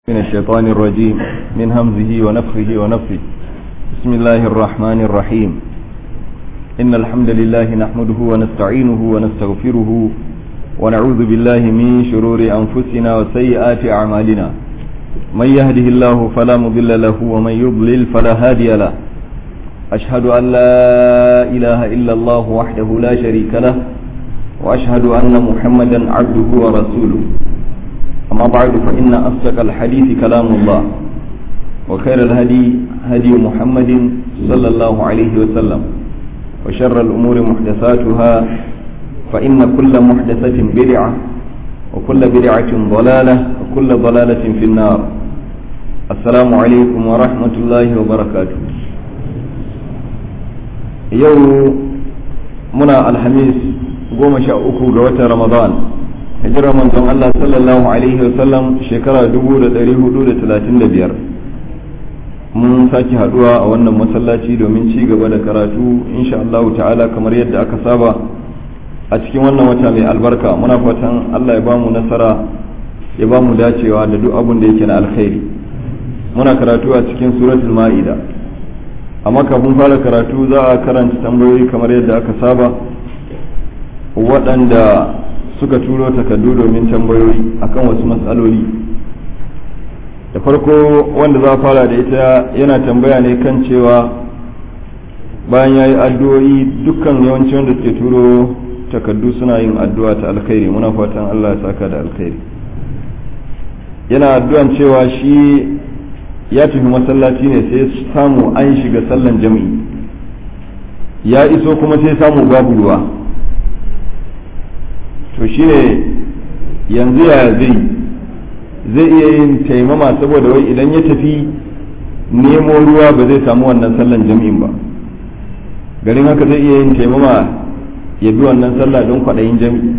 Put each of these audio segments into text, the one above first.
من الشيطان الرجيم من همزه ونفخه ونفخه بسم الله الرحمن الرحيم إن الحمد لله نحمده ونستعينه ونستغفره ونعوذ بالله من شرور أنفسنا وسيئات أعمالنا من يهده الله فلا مضل له ومن يضلل فلا هادي له أشهد أن لا إله إلا الله وحده لا شريك له وأشهد أن محمدا عبده ورسوله أما بعد فإن أصدق الحديث كلام الله وخير الهدي هدي محمد صلى الله عليه وسلم وشر الأمور محدثاتها فإن كل محدثة بدعة وكل بدعة ضلالة وكل ضلالة في النار السلام عليكم ورحمة الله وبركاته يوم منا الخميس 13 ga watan Ramadan hijirar manzon Allah sallallahu alaihi wasallam shekara 1435 mun sake haduwa a wannan masallaci domin ci gaba da karatu insha Allah ta'ala kamar yadda aka saba a cikin wannan wata mai albarka muna fatan Allah ya bamu nasara ya bamu dacewa da duk abin da yake na alkhairi muna karatu a cikin suratul ma'ida amma kafin fara karatu za a karanta tambayoyi kamar yadda aka saba waɗanda suka turo takardu domin tambayoyi akan wasu matsaloli da farko wanda za fara da ita yana tambaya ne kan cewa bayan ya yi addu'o'i dukkan yawanci wanda suke turo takardu suna yin addu'a ta alkhairi muna fatan Allah ya saka da alkhairi yana addu'an cewa shi ya tafi masallaci ne sai samu an shiga sallan jami'i ya iso kuma sai samu babu ruwa to shine yanzu ya zai iya yin taimama saboda wai idan ya tafi nemo ruwa ba zai samu wannan sallan jami'in ba garin haka zai iya yin taimama ya bi wannan sallah don kwaɗayin jami'i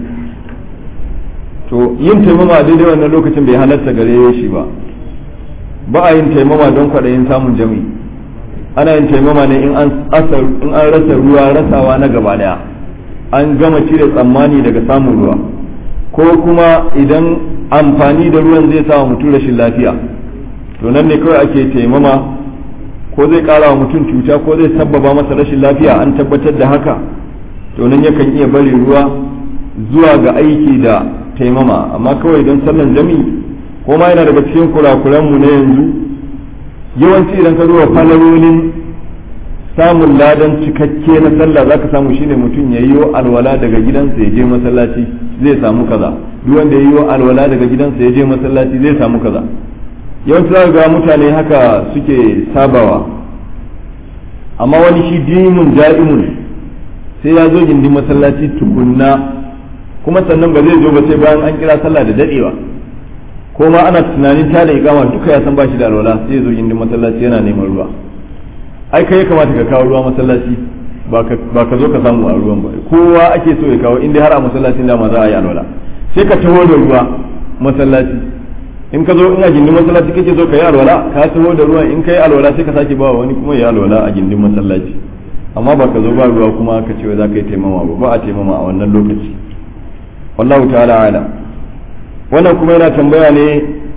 to yin taimama daidai wannan lokacin bai halatta gare shi ba a yin taimama don kwaɗayin samun jami'i ana yin taimama ne in an rasa ruwa rasawa na gaba daya an gama cire tsammani daga samun ruwa ko kuma idan amfani da ruwan zai sa mutum rashin lafiya to nan ne kawai ake taimama ko zai kara wa mutum cuta ko zai sabbaba masa rashin lafiya an tabbatar da haka to nan yakan iya bari ruwa zuwa ga aiki da taimama amma kawai don sallan jami'i ko ma yana daga cikin kurakuranmu na yanzu yawanci idan ka zuwa falalolin samun ladan cikakke na sallah zaka samu shine mutum ya yi alwala daga gidansa ya je masallaci zai samu kaza duk wanda ya yi alwala daga gidansa ya je masallaci zai samu kaza yawanci zaka ga mutane haka suke sabawa amma wani shi dimun ja'imun sai ya zo gindin masallaci tukunna kuma sannan ba zai zo ba sai bayan an kira sallah da dadewa ko ma ana tunanin ta da ikama duka ya san ba shi da alwala sai ya zo gindin masallaci yana neman ruwa ai kai ya kamata ka kawo ruwa masallaci ba ka zo ka samu a ruwan ba kowa ake so ya kawo inda har a masallacin da ma za a yi alwala sai ka taho da ruwa masallaci in ka zo ina gindin masallaci kake so ka yi alwala ka taho da ruwa in ka yi alwala sai ka sake ba wani kuma ya alwala a gindin masallaci amma ba ka zo ba ruwa kuma ka ce za ka yi taimama ba a taimama a wannan lokaci wallahu ta'ala ala wannan kuma yana tambaya ne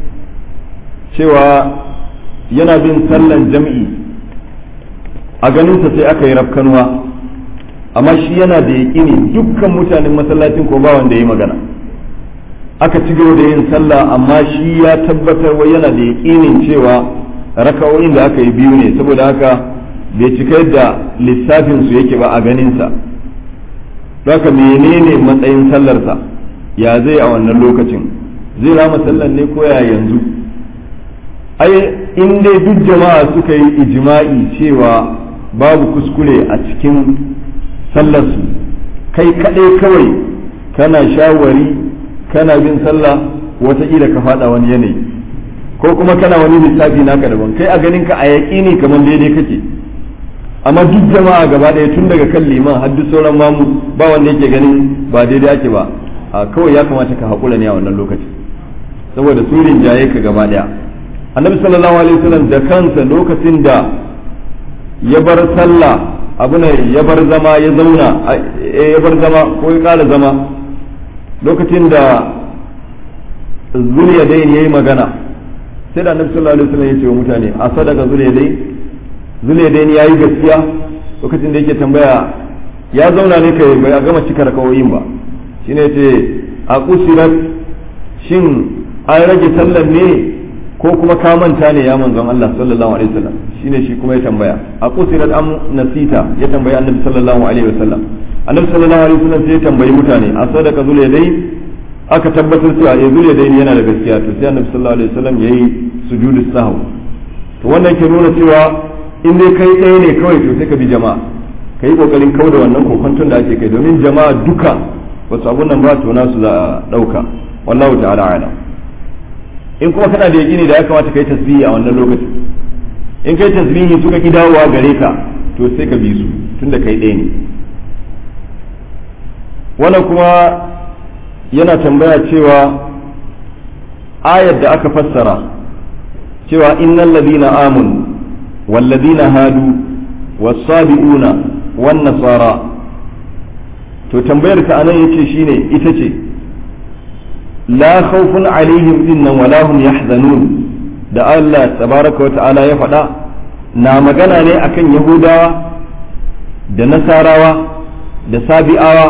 cewa yana bin sallan jam'i a ganinsa sai aka yi rafkanuwa amma shi yana da yaƙini dukkan mutanen masallacin ko ba wanda ya yi magana aka ci gaba da yin sallah amma shi ya tabbatar wa yana da yaƙinin cewa raka'o'in da aka yi biyu ne saboda haka bai cika yadda lissafin su yake ba a ganinsa haka menene matsayin sallarsa ya zai a wannan lokacin zai rama sallar ne ko ya yanzu ai in dai duk jama'a suka yi ijma'i cewa babu kuskure a cikin sallarsu kai kaɗai kawai kana shawari kana bin sallah wataƙila ka faɗa wani yanayi ko kuma kana wani lissafi naka daban kai a ganin ka a yaƙini kamar daidai kake amma duk jama'a gaba ɗaya tun daga kan liman har duk sauran mamu ba wanda yake ganin ba daidai ake ba a kawai ya kamata ka haƙura ne a wannan lokaci saboda su rinjaye ka gaba ɗaya annabi sallallahu alaihi wasallam da kansa lokacin da ya bar sallah abu ne ya bar zama ya zauna ya bar zama ko ya ƙara zama lokacin da zuliyadain yayi magana sai da annabi sallallahu alaihi wasallam ya ce wa mutane a sadaka Zulaydain yayi gaskiya lokacin da yake tambaya ya zauna ne kai bai gama cika rakawoyin ba shine yace a kusirat shin an rage sallar ne ko kuma ka manta ne ya manzon Allah sallallahu alaihi wasallam shine shi kuma ya tambaya a kusirat am nasita ya tambaya annabi sallallahu alaihi wasallam annabi sallallahu alaihi wasallam sai ya tambayi mutane a sadaka Zulaydain aka tabbatar cewa Zulaydain yana da gaskiya to sai annabi sallallahu alaihi wasallam yayi sujudu sahw to wannan ke nuna cewa in dai kai ɗaya ne kawai to sai ka bi jama'a ka yi ƙoƙarin kau da wannan kokwanton da ake kai domin jama'a duka wasu abun nan ba to nasu za a ɗauka wallahu ta'ala ala in kuma kana da yaƙini da ya kamata ka yi tasbihi a wannan lokacin in kai tasbihi suka ki dawowa gare ka to sai ka bi su tunda kai ɗaya ne wannan kuma yana tambaya cewa ayar da aka fassara cewa innal ladina amanu والذين هادوا والصابئون والنصارى to tambayar ka anan yace shine ita ce la khawfun alaihim innan wala hum yahzanun da Allah tabaraka wa ta'ala ya faɗa na magana ne akan yahudawa da nasarawa da sabi'awa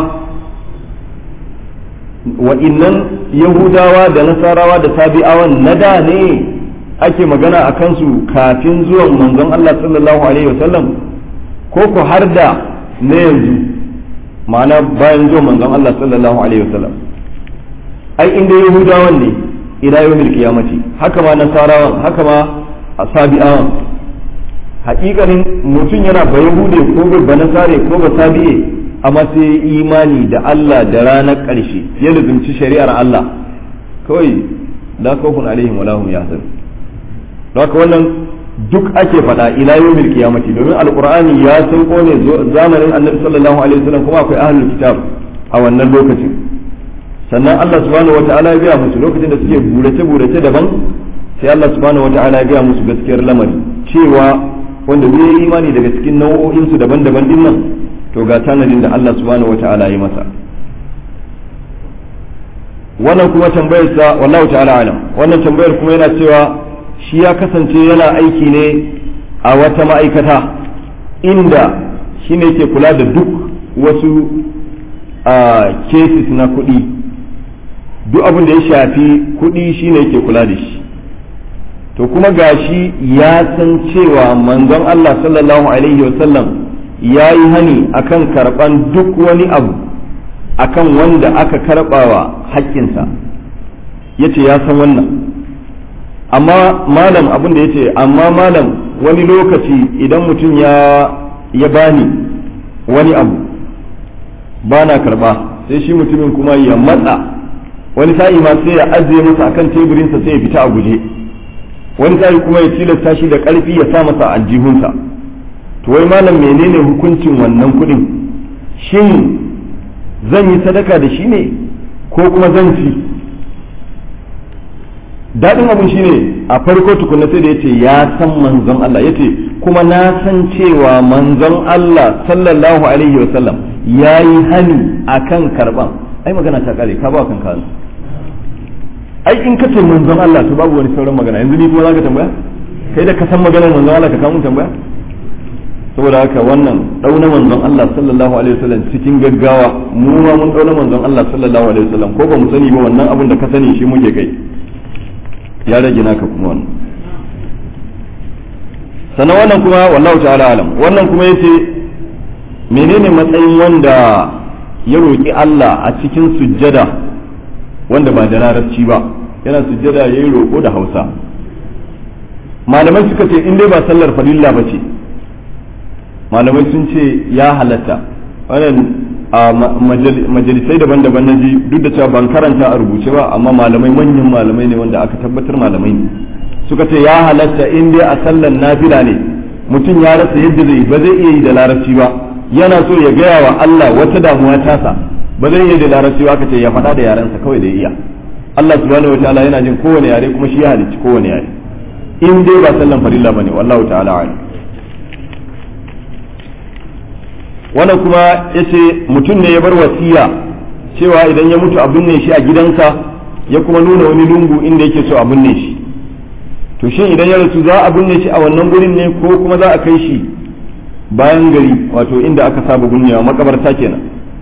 wa innan yahudawa da nasarawa da sabi'awan nada ne ake magana a kansu kafin zuwan manzon Allah sallallahu alaihi wasallam ko ku har da na yanzu ma'ana bayan zuwan manzon Allah sallallahu alaihi wasallam ai inda yahudawan ne ila yawmil qiyamati haka ma nasarawan haka ma asabi'awan haƙiƙanin mutum yana ba yahude ko ba nasare ko ba sabi'e amma sai imani da Allah da ranar ƙarshe ya lubunci shari'ar Allah kawai la khawfun alaihim wala hum yahzanun haka wannan duk ake faɗa ila yawmil qiyamati domin alqur'ani ya sauko ne zamanin annabi sallallahu alaihi wasallam kuma akwai ahlul kitab a wannan lokacin sannan Allah subhanahu wataala ya gaya musu lokacin da suke burace daban sai Allah subhanahu wataala ya gaya musu gaskiyar lamari cewa wanda zai yi imani daga cikin nau'o'in su daban-daban din nan to ga tanadin da Allah subhanahu wataala ya masa wannan kuma tambayar sa wallahu ta'ala alam wannan tambayar kuma yana cewa shi ya kasance yana aiki ne a wata ma'aikata inda shi ne ke kula da duk wasu cases na kuɗi duk abin da ya shafi kuɗi shi ne ke kula da shi to kuma gashi ya san cewa manzon Allah sallallahu alaihi wasallam ya yi hani akan karɓan duk wani abu akan wanda aka karɓawa haƙƙinsa ya ce ya san wannan amma malam abin da ya ce amma malam wani lokaci idan mutum ya bani wani abu ba na karba sai shi mutumin kuma ya matsa wani sa'i ma sai ya ajiye masa akan teburinsa sai ya fita a guje wani sa'i kuma ya tilasta shi da ƙarfi ya sa masa aljihunsa to wai malam menene hukuncin wannan kuɗin shin zan yi sadaka da shi ne ko kuma zan ci daɗin abin shine a farko tukuna sai da yace ya san manzon Allah yace kuma na san cewa manzon Allah sallallahu alaihi wa sallam yayi hani akan karban ai magana ta kare ka ba kan ka ai in ka ce manzon Allah to babu wani sauran magana yanzu ni kuma zaka tambaya kai da ka san maganar manzon Allah ka kawo tambaya saboda haka wannan dauna manzon Allah sallallahu alaihi wa sallam cikin gaggawa mu ma mun dauna manzon Allah sallallahu alaihi wa sallam ko ba mu sani ba wannan abin da ka sani shi muke kai ya rage naka kuma wannan sannan wannan kuma wallahu ta'ala alam wannan kuma yace menene matsayin wanda ya roki Allah a cikin sujjada wanda ba da larabci ba yana sujjada yayi roko da Hausa malamai suka ce in dai ba sallar farilla ba ce malamai sun ce ya halatta wannan a majalisai daban-daban na ji duk da cewa ban karanta a rubuce ba amma malamai manyan malamai ne wanda aka tabbatar malamai ne suka ce ya halatta in dai a sallan nafila ne mutum ya rasa yadda zai ba zai iya yi da larabci ba yana so ya gaya wa Allah wata damuwa tasa ba zai iya da larabci ba aka ce ya faɗa da yarensa kawai da iya Allah subhanahu wataala yana jin kowane yare kuma shi ya halicci kowane yare in dai ba sallan farilla bane wallahu ta'ala alim wannan kuma yace mutum ne ya bar wasiya cewa idan ya mutu a binne shi a gidansa ya kuma nuna wani lungu inda yake so a binne shi to shin idan ya rasu za a binne shi a wannan gurin ne ko kuma za a kai shi bayan gari wato inda aka saba binnewa makabarta kenan.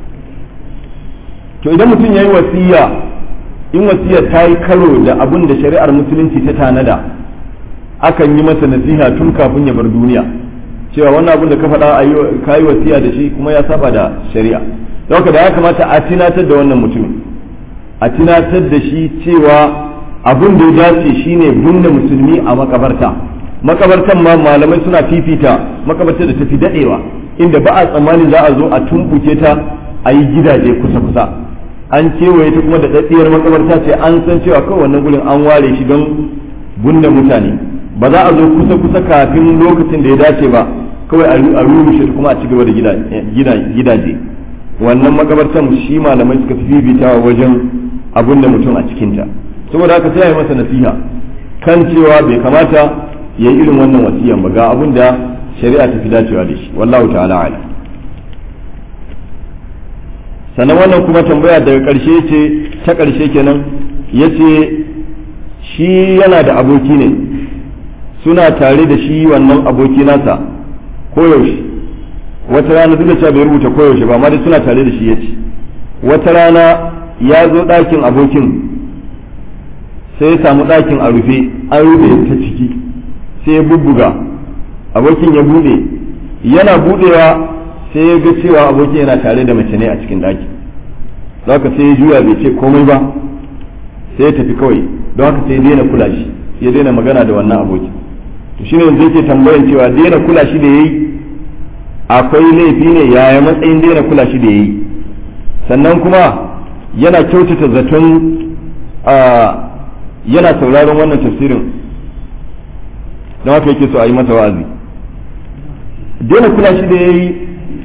To idan mutum ya yi wasiya, in wasiya ta yi karo da abin da shari'ar musulunci ta tanada, akan yi masa nasiha tun kafin ya bar duniya cewa wannan abin da ka faɗa ka yi wasiya da shi kuma ya saba da shari'a. Don haka da ya kamata a tunatar da wannan mutumin, a tunatar da shi cewa abin da ya dace shine binne musulmi a makabarta. Makabartan ma malamai suna fifita makabartar da tafi dadewa, inda ba a tsammanin za a zo a tumbuke ta a yi gidaje kusa-kusa. An kewaye ta kuma da daddiyar makabarta ce, an san cewa kawai wannan gurin an ware shi don binne mutane. Ba za a zo kusa-kusa kafin lokacin da ya dace ba, kawai a rushe kuma a ci gaba da gidaje. Wannan makabartan shi malamai suka fifita wajen abin da mutum a cikinta. Saboda haka sai ya yi masa nasiha kan cewa bai kamata ya yi irin wannan wasiyan ba, ga abin da shari'a ta fi dacewa da shi. Wallahu ta'ala ala. Sannan wannan kuma tambaya daga ƙarshe ce, ta ƙarshe kenan, ya ce shi yana da aboki ne, suna tare da shi wannan aboki nasa koyaushe. Wata rana duk da cewa bai rubuta koyaushe ba, amma dai suna tare da shi ya ce. Wata rana ya zo ɗakin abokin sai ya samu ɗakin a rufe, an rufe ta ciki, sai ya bubbuga, abokin ya buɗe, yana buɗewa sai ya ga cewa abokin yana tare da mace ne a cikin ɗaki. Don haka sai ya juya bai ce komai ba, sai ya tafi kawai. Don haka sai ya daina kula shi, ya daina magana da wannan abokin. To shine yanzu yake tambayan cewa daina kula shi da yayi akwai laifi ne, yaya matsayin daina kula shi da yayi. Sannan kuma yana kyautata zaton yana sauraron wannan tafsirin, don haka yake so a yi masa wa'azi. Daina kula shi da yayi,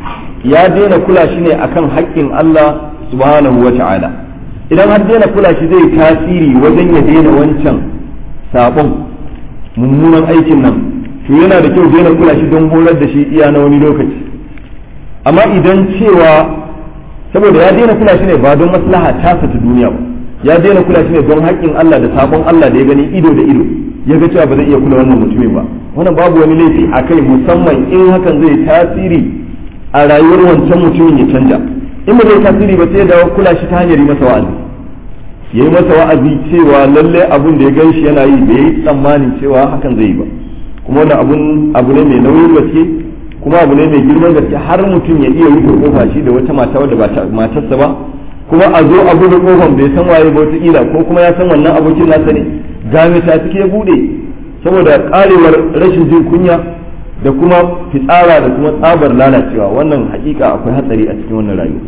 ya daina kula shi ne akan haƙƙin Allah subhanahu wa ta'ala. Idan har daina kula shi zai tasiri wajen ya daina wancan sabon mummunan aikin nan, to yana da kyau daina kula shi don horar da shi iya na wani lokaci. Amma idan cewa saboda ya daina kula shi ne ba don maslaha tasa ta duniya ba, ya daina kula shi ne don haƙƙin Allah da sabon Allah da ya gani ido da ido, ya ga cewa ba zai iya kula wannan mutumin ba, wannan babu wani laifi a kai, musamman in hakan zai tasiri a rayuwar wancan mutumin ya canja. In ba zai tasiri ba sai ya dawo kula shi ta hanyar yi masa wa'azi, ya yi masa wa'azi cewa lalle abun da ya gan shi yana yi bai yi tsammanin cewa hakan zai yi ba, kuma wannan abu ne mai nauyin gaske, kuma abu ne mai girman gaske, har mutum ya iya rufe kofa shi da wata mata wadda ba matarsa ba, kuma a zo a buɗe kofan bai san waye ba wataƙila, ko kuma ya san wannan abokin nasa ne, game ta suke buɗe saboda ƙarewar rashin jin kunya da kuma fitsara da kuma tsabar lalacewa. Wannan hakika akwai hatsari a cikin wannan rayuwa.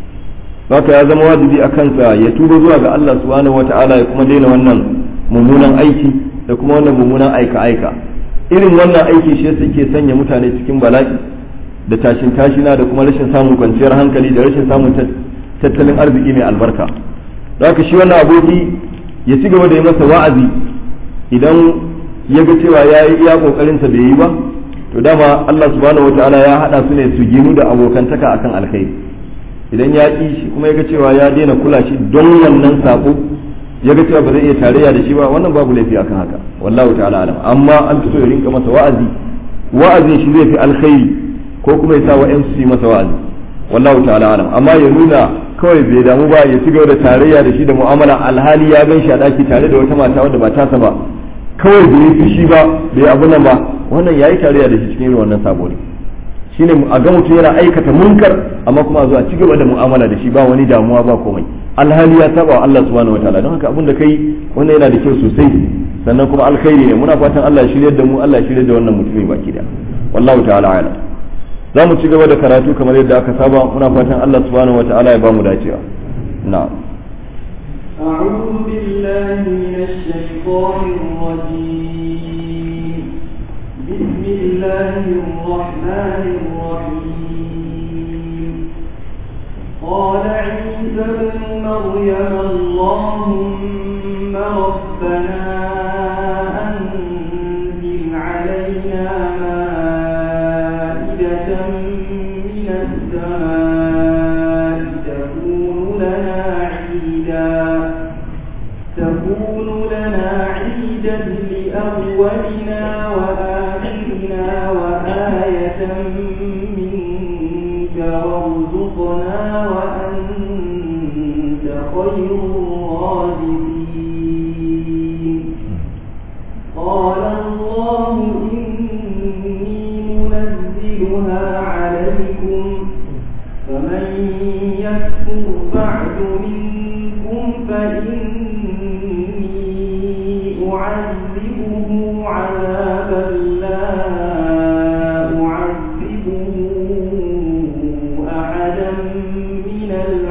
Haka ya zama wajibi a kansa ya tuba zuwa ga Allah subhanahu wata'ala, ya kuma daina wannan mummunan aiki da kuma wannan mummunan aika-aika. Irin wannan aiki shi yake sanya mutane cikin bala'i da tashin tashina da kuma rashin samun kwanciyar hankali da rashin samun tattalin arziki mai albarka. Haka shi wannan aboki ya ci gaba da yi masa wa'azi, idan ya ga cewa ya yi iya kokarinsa bai yi ba, to dama Allah subhanahu wata'ala ya haɗa su ne su ginu da abokantaka akan alkhairi. Idan ya ƙi shi kuma ya ga cewa ya daina kula shi don wannan sako, ya ga cewa ba zai iya tarayya da shi ba, wannan babu laifi akan haka, wallahu ta'ala alam. Amma an fito ya rinka masa wa'azi, wa'azin shi zai fi alkhairi ko kuma ya sa wa'ansu su yi masa wa'azi, wallahu ta'ala alam. Amma ya nuna kawai bai damu ba, ya ci gaba da tarayya da shi da mu'amala, alhali ya gan shi a ɗaki tare da wata mata wadda ba tasa ba, kawai bai yi fushi ba, bai abu nan ba, wannan ya yi tarayya da shi cikin irin wannan sabo ne. Shine a ga mutum yana aikata munkar amma kuma a zo a ci gaba da mu'amala da shi ba wani damuwa ba komai, alhali ya saba wa Allah subhanahu wataala. Don haka abin da kai wannan yana da kyau sosai, sannan kuma alkhairi ne. Muna fatan Allah ya shiryar da mu, Allah ya shiryar da wannan mutumi baki da, wallahu ta'ala a'lam. Za mu ci gaba da karatu kamar yadda aka saba. Muna fatan Allah subhanahu wataala ya ba mu dacewa. Na'am. أعوذ بالله من الشيطان الرجيم. بسم الله الرحمن الرحيم. قال عيسى ابن مريم اللهم ربنا أنزل علينا مائدة من السماء تكون لنا عيدا لأولنا أولنا وآخرنا وآية منك وارزقنا وأنت خير الرازقين قال الله إني منزلها عليكم فمن يكفر بعد منكم فإني أعذبه عذابا لا أعذبه أحدا من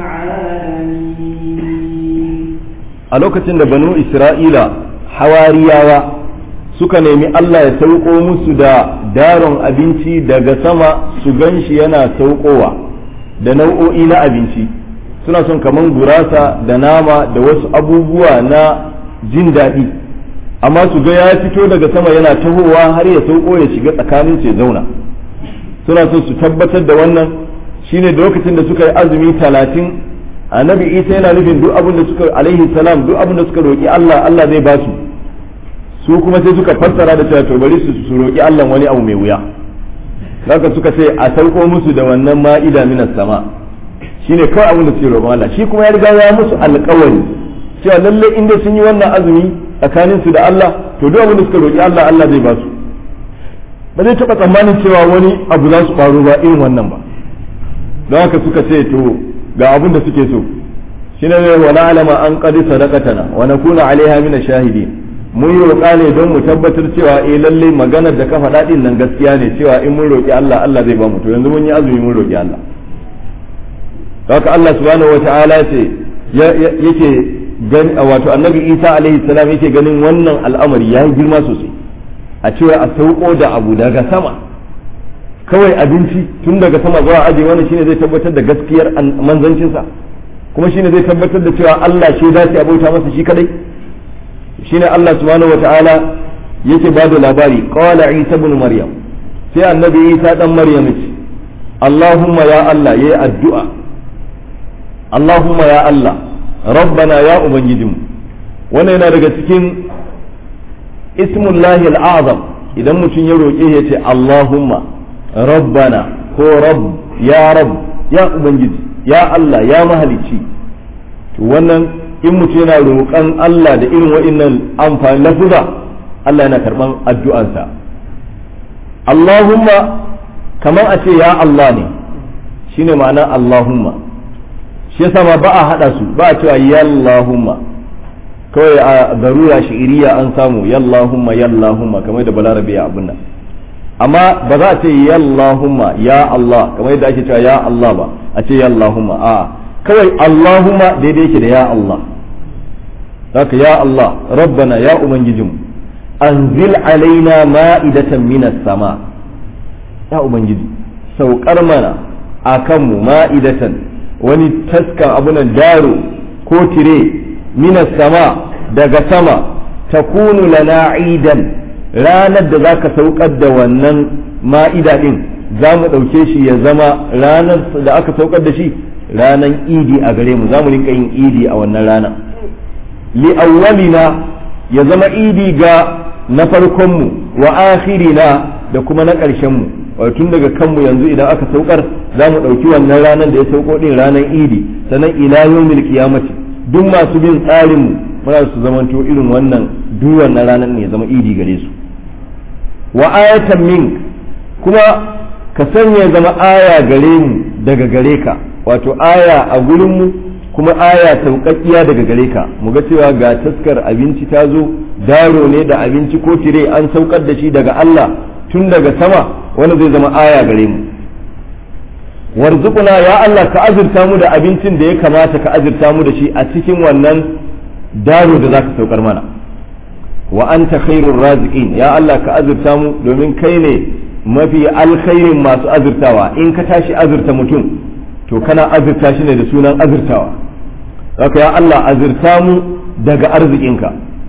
العالمين. a lokacin da banu Isra'ila hawariyawa suka nemi Allah ya sauko musu da daron abinci daga sama su ganshi yana saukowa da nau'o'i na abinci, suna son kaman gurasa da nama da wasu abubuwa na jin daɗi, amma su ga ya fito daga sama yana tahowa har ya sauko ya shiga tsakanin su ya zauna. Suna son su tabbatar da wannan, shine da lokacin da suka yi azumi 30 annabi Isa yana nufin duk abin da suka alaihi salam duk abin da suka roki Allah Allah zai ba su. Su kuma sai suka fassara da cewa to bari su roki Allah wani abu mai wuya. Haka suka ce a sauko musu da wannan ma'ida minas sama, shine kawai abin da suke roƙon Allah. Shi kuma ya riga ya musu alƙawari cewa lalle inda sun yi wannan azumi tsakanin su da Allah to duk abin da suka roƙi Allah Allah zai ba su. Ba zai taɓa tsammanin cewa wani abu za su faru ba irin wannan ba. Don haka suka ce to ga abin da suke so shine wa na'lama an qad sadaqatana wa nakuna 'alaiha min ash-shahidin. Mun yi roƙa ne don mu tabbatar cewa lalle maganar da ka faɗa din nan gaskiya ne, cewa in mun roƙi Allah Allah zai ba mu. To yanzu mun yi azumi mun roƙi Allah. Haka Allah subhanahu wata'ala ce yake gani, wato annabi Isa alaihi salam yake ganin wannan al'amari ya yi girma sosai, a cewa a sauko da abu daga sama kawai abinci tun daga sama zuwa aje, wannan shine zai tabbatar da gaskiyar manzancinsa, kuma shine zai tabbatar da cewa Allah shi dace a bauta masa shi kadai. Shine Allah subhanahu wata'ala yake ba da labari, qala Isa ibn Maryam, sai annabi Isa dan Maryam ce Allahumma ya Allah, yayi addu'a, Allahumma ya Allah, rabbana ya ubangijinmu. Wannan yana daga cikin ismullahi al'azam, idan mutum ya roƙe ya ce Allahumma rabbana ko rabb ya ubangiji ya Allah ya mahalicci. To wannan in mutum yana roƙon Allah da irin waɗannan amfani lafuza, Allah yana karɓan addu'ansa. Allahumma kamar a ce ya Allah ne, shine ma'ana Allahumma. Shi yasa ma ba a haɗa su, ba a cewa yallahumma, kawai a zarura shi'iriya an samu yallahumma kamar da balarabe ya abun nan. Amma ba za a ce yallahumma ya Allah kamar yadda ake cewa ya Allah ba, a ce yallahumma a'a, kawai Allahumma daidai yake da ya Allah. Haka ya Allah rabbana ya ubangijinmu, anzil alaina ma'idatan minas sama, ya ubangiji saukar mana akan mu ma'idatan wani taskan abunan daro ko tire minas sama daga sama, takunu lana idan, ranar da zaka saukar da wannan ma'ida din za mu ɗauke shi ya zama ranar da aka saukar da shi ranar idi a gare mu, za mu rinka yin idi a wannan rana. Li awwalina ya zama idi ga na farkonmu wa akhirina da kuma na ƙarshenmu, tun daga kanmu yanzu idan aka saukar za mu ɗauki wannan ranar da ya sauko ɗin ranar idi, sannan ila yawmil qiyamati duk masu bin tsarinmu muna su zamanto irin wannan duk wannan ranar ne ya zama idi gare su. Wa ayatan min, kuma ka sanya zama aya gare mu daga gare ka, wato aya a gurinmu kuma aya sauƙaƙiya daga gare ka, mu ga cewa ga taskar abinci ta zo, daro ne da abinci ko tire an saukar da shi daga Allah tun daga sama, wani zai zama aya gare mu. Warzuquna ya Allah, ka azurta mu da abincin da ya kamata ka azurta mu da shi a cikin wannan daro da zaka saukar mana. Wa anta khairur raziqin, ya Allah ka azurta mu domin kai ne mafi alkhairin masu azurtawa. In ka tashi azurta mutum to kana azurta shi ne da sunan azurtawa. Haka ya Allah azurta mu daga arzikinka.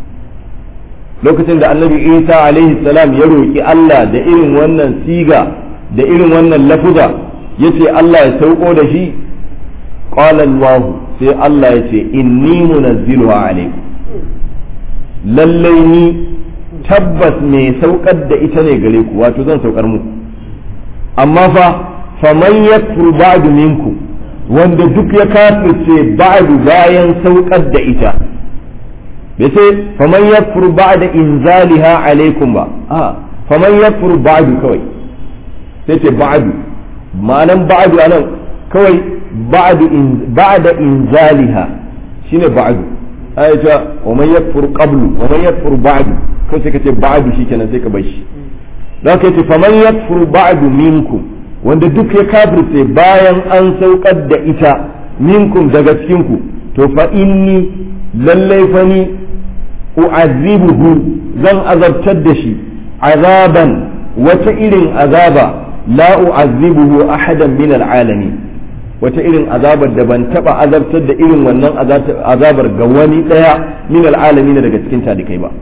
Lokacin da annabi Isa alaihi salam ya roƙi Allah da irin wannan siga da irin wannan lafuza, yace Allah ya sauko da shi, qala Allah, sai Allah ya ce inni munazziluha alaykum, lallai ni tabbas mai saukar da ita ne gare ku wato zan saukar muku amma fa faman yakfur ba'du minkum wanda duk ya kafirce ba'du bayan saukar da ita bai ce faman yakfur ba'da inzaliha alaikum ba faman yakfur ba'du kawai sai ce ba'du ma'anan ba'du anan kawai ba'da inzaliha shine ba'du ayata wa man yakfur qablu wa man yakfur ba'du ko sai kace ba'du shikenan sai ka bar shi dan kai ce faman yakfur ba'du minkum wanda duk ya kafirce bayan an saukar da ita minkum daga cikin ku to fa inni lallai fa ni u'azzibuhu zan azabtar da shi azaban wata irin azaba la u'azzibuhu ahadan min al'alamin wata irin azabar da ban taba azabtar da irin wannan azabar ga wani daya min al'alamin daga cikin talikai ba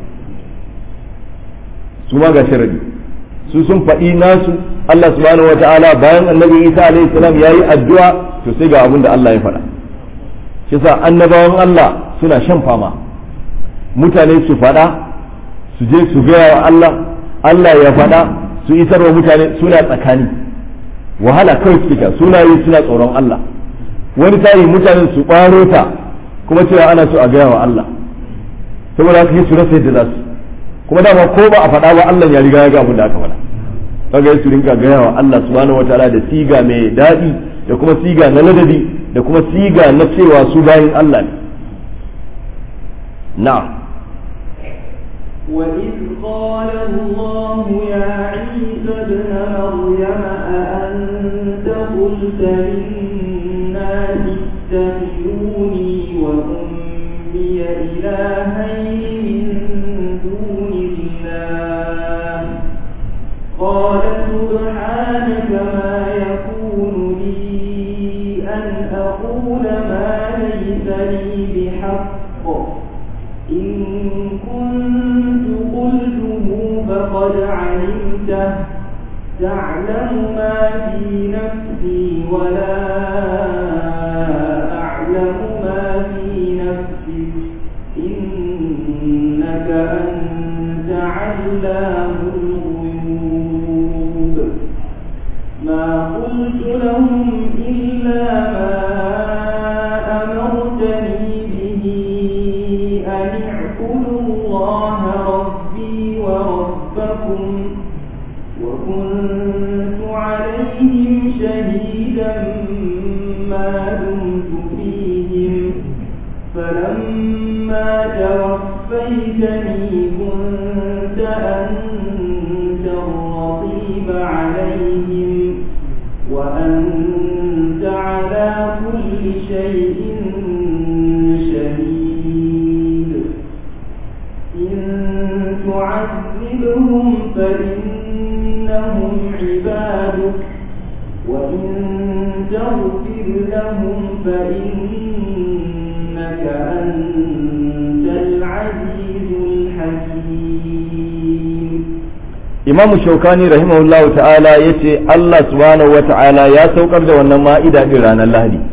su ma ga sharadi su sun faɗi nasu Allah subhanahu wata'ala bayan annabi Isa alaihi salam yayi addu'a to sai ga abin da Allah ya faɗa shi yasa annabawan Allah suna shan fama mutane su faɗa su je su gaya wa Allah Allah ya faɗa su isar wa mutane suna tsakani wahala kawai suke suna yi suna tsoron Allah wani tayi mutanen su ɓaro ta kuma cewa ana so a gaya wa Allah saboda haka su rasa yadda za su kuma dama ko ba a faɗa ba Allah ya riga ya ga abin da aka faɗa kaga su rinka gaya wa Allah subhanahu wataala da siga mai daɗi da kuma siga na ladabi da kuma siga na cewa su bayin Allah ne na'am وإذ قال الله يا عيسى ابن مريم أأنت قلت للناس اتخذوني وأمي إلهين من دون الله قال سبحانك ما يكون لي أن أقول ما ليس لي بحق إن كنت قلته فقد علمته تعلم ما في نفسي ولا أعلم ما في نفسك إنك أنت علام الغيوب ما قلت لهم إلا ما أمرتني به أن اعبدوا الله ربي وربكم وكنت عليهم شهيدا ما دمت فيهم فلما توفيتني كنت أنت الرقيب عليهم وأنت على كل شيء شهيد إن تعذبهم فإنهم عبادك وإن تغفر لهم فإنك أنت العزيز الحكيم Imam Shaukani rahimahullahu ta'ala yace Allah subhanahu wa ta'ala ya saukar da wannan ma'ida din ranar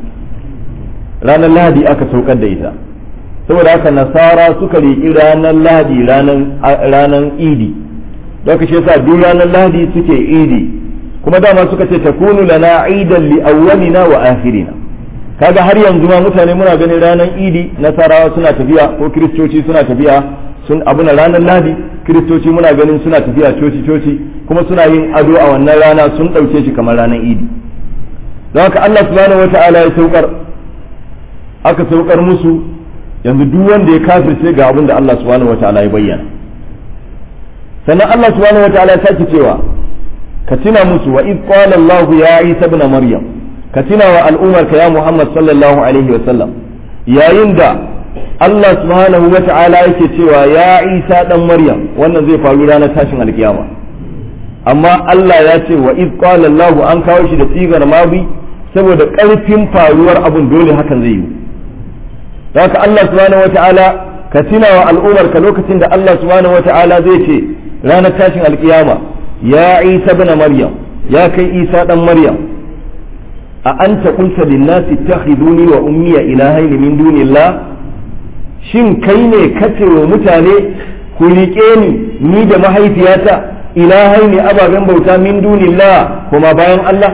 Lahadi aka saukar da ita saboda haka nasara suka riƙi ranar Lahadi ranar Idi don ka shi yasa duk ranar Lahadi suke Idi kuma dama suka ce takunu lana idan li awwalina wa akhirina kaga har yanzu ma mutane muna ganin ranar Idi nasarawa suna tafiya ko kiristoci suna tafiya sun abuna ranar Lahadi kiristoci muna ganin suna tafiya coci kuma suna yin ado a wannan rana sun ɗauke shi kamar ranar Idi don haka Allah subhanahu wata'ala ya aka saukar musu yanzu duk wanda ya kafirce ga abin da Allah subhanahu wata'ala ya bayyana sannan Allah subhanahu wata'ala ya sake cewa ka tuna musu wa id qala Allah ya Isa ibn Maryam ka tuna wa al'ummar ka ya Muhammad sallallahu alaihi wa sallam yayin da Allah subhanahu wata'ala yake cewa ya Isa dan Maryam wannan zai faru ranar tashin alkiyama amma Allah ya ce wa id qala Allah an kawo shi da sigar mabi saboda ƙarfin faruwar abun dole hakan zai yi haka Allah subhanahu wata'ala ka tuna wa al'ummar ka lokacin da Allah subhanahu wata'ala zai ce ranar tashin alkiyama ya Isa ibn Maryam ya kai Isa dan Maryam a anta qulta lin nasi ittakhiduni wa ummi ilahaini min dunillah shin kai ne kace wa mutane ku rike ni ni da mahaifiyata ilahaini ababen bauta min dunillah kuma bayan Allah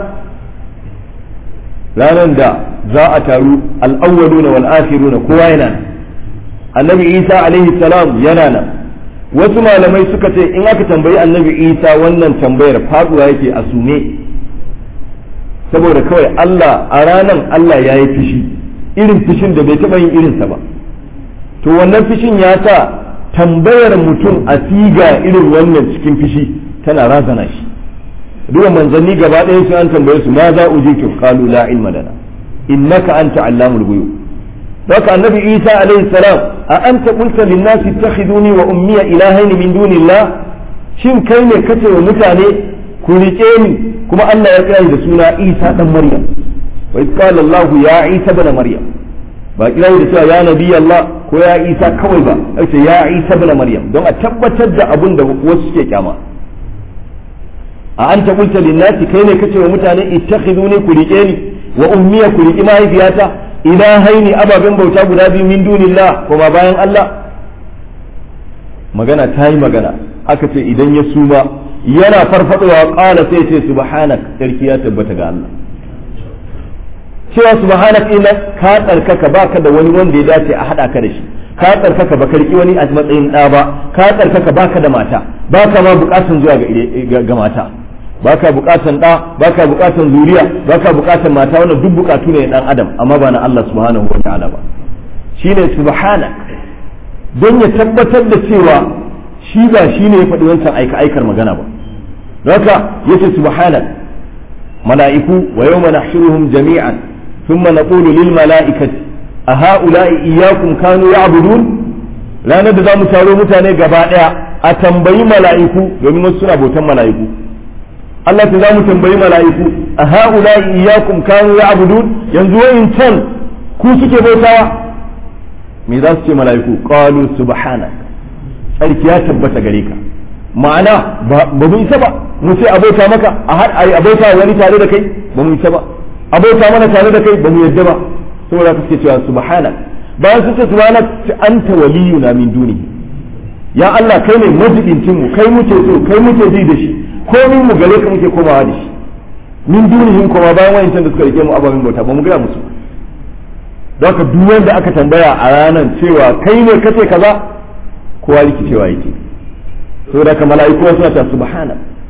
ranar da za a taru al-awwaluna wal akhiruna kowa yana annabi Isa alaihi salam yana nan wasu malamai suka ce in aka tambayi annabi Isa wannan tambayar faduwa yake a sume saboda kawai Allah a ranan Allah ya yi fushi irin fushin da bai taɓa yin irinsa ba to wannan fushin ya sa tambayar mutum a siga irin wannan cikin fushi tana razana shi duka manzanni gaba ɗaya su an tambaye su ma za ujitu qalu la ilma lana innaka anta allamul ghuyub haka annabi Isa alaihi salam a anta qulta lin nasi ittakhiduni wa ummiya ilahaini min dunillah shin kai ne kace wa mutane ku rike ni kuma Allah ya tsaya da suna Isa dan Maryam wa iz qala Allah ya Isa ibn Maryam ba kira da cewa ya nabi Allah ko ya Isa kawai ba sai ya Isa ibn Maryam don a tabbatar da abun da wasu suke kyama a anta qulta lin nasi kai ne kace wa mutane ittakhiduni ku rike ni wa ummiya ku rike mahaifiyata ilahaini ababen bauta guda biyu min dunillah kuma bayan Allah magana ta yi magana aka ce idan ya suma yana farfadowa kala sai ce subhanak sarki ya tabbata ga Allah cewa subhanak ina ka tsarkaka baka da wani wanda ya dace a hada ka da shi ka tsarkaka baka riki wani a matsayin da ba ka tsarkaka baka da mata baka ma bukatun zuwa ga mata baka bukatan da baka bukatan zuriya baka bukatan mata wannan duk bukatu ne dan adam amma ba na Allah subhanahu wa ta'ala ba shine subhanak don ya tabbatar da cewa shi ba shine ya faɗi wancan aikar magana ba haka yace subhanak mala'iku wa yawma nahshuruhum jami'an thumma naqulu lil mala'ikati a ha'ula'i iyyakum kanu ya'budun ranar da zamu taro mutane gaba daya a tambayi mala'iku domin wasu suna bautan mala'iku Allah ta zamu tambayi mala'iku a ha'ula'i iyyakum kanu ya'budun yanzu wayin can ku suke bautawa me za su ce mala'iku qalu subhanak sarki ya tabbata gare ka ma'ana ba mu isa ba mu ce abota maka a abota wani tare da kai ba mu isa ba abota mana tare da kai ba mu yadda ba saboda ka ce cewa subhanak bayan su ce subhanak anta waliyuna min duni ya Allah kai ne majibincin mu kai muke so kai muke ji da shi komai mu gare ka muke komawa da shi min dunihim kuma bayan wayancan da suka rike mu ababen bauta ba mu gaya musu don haka duk wanda aka tambaya a ranar cewa kai ne kace kaza kowa rikicewa yake saboda ka mala'iku suna ta subhana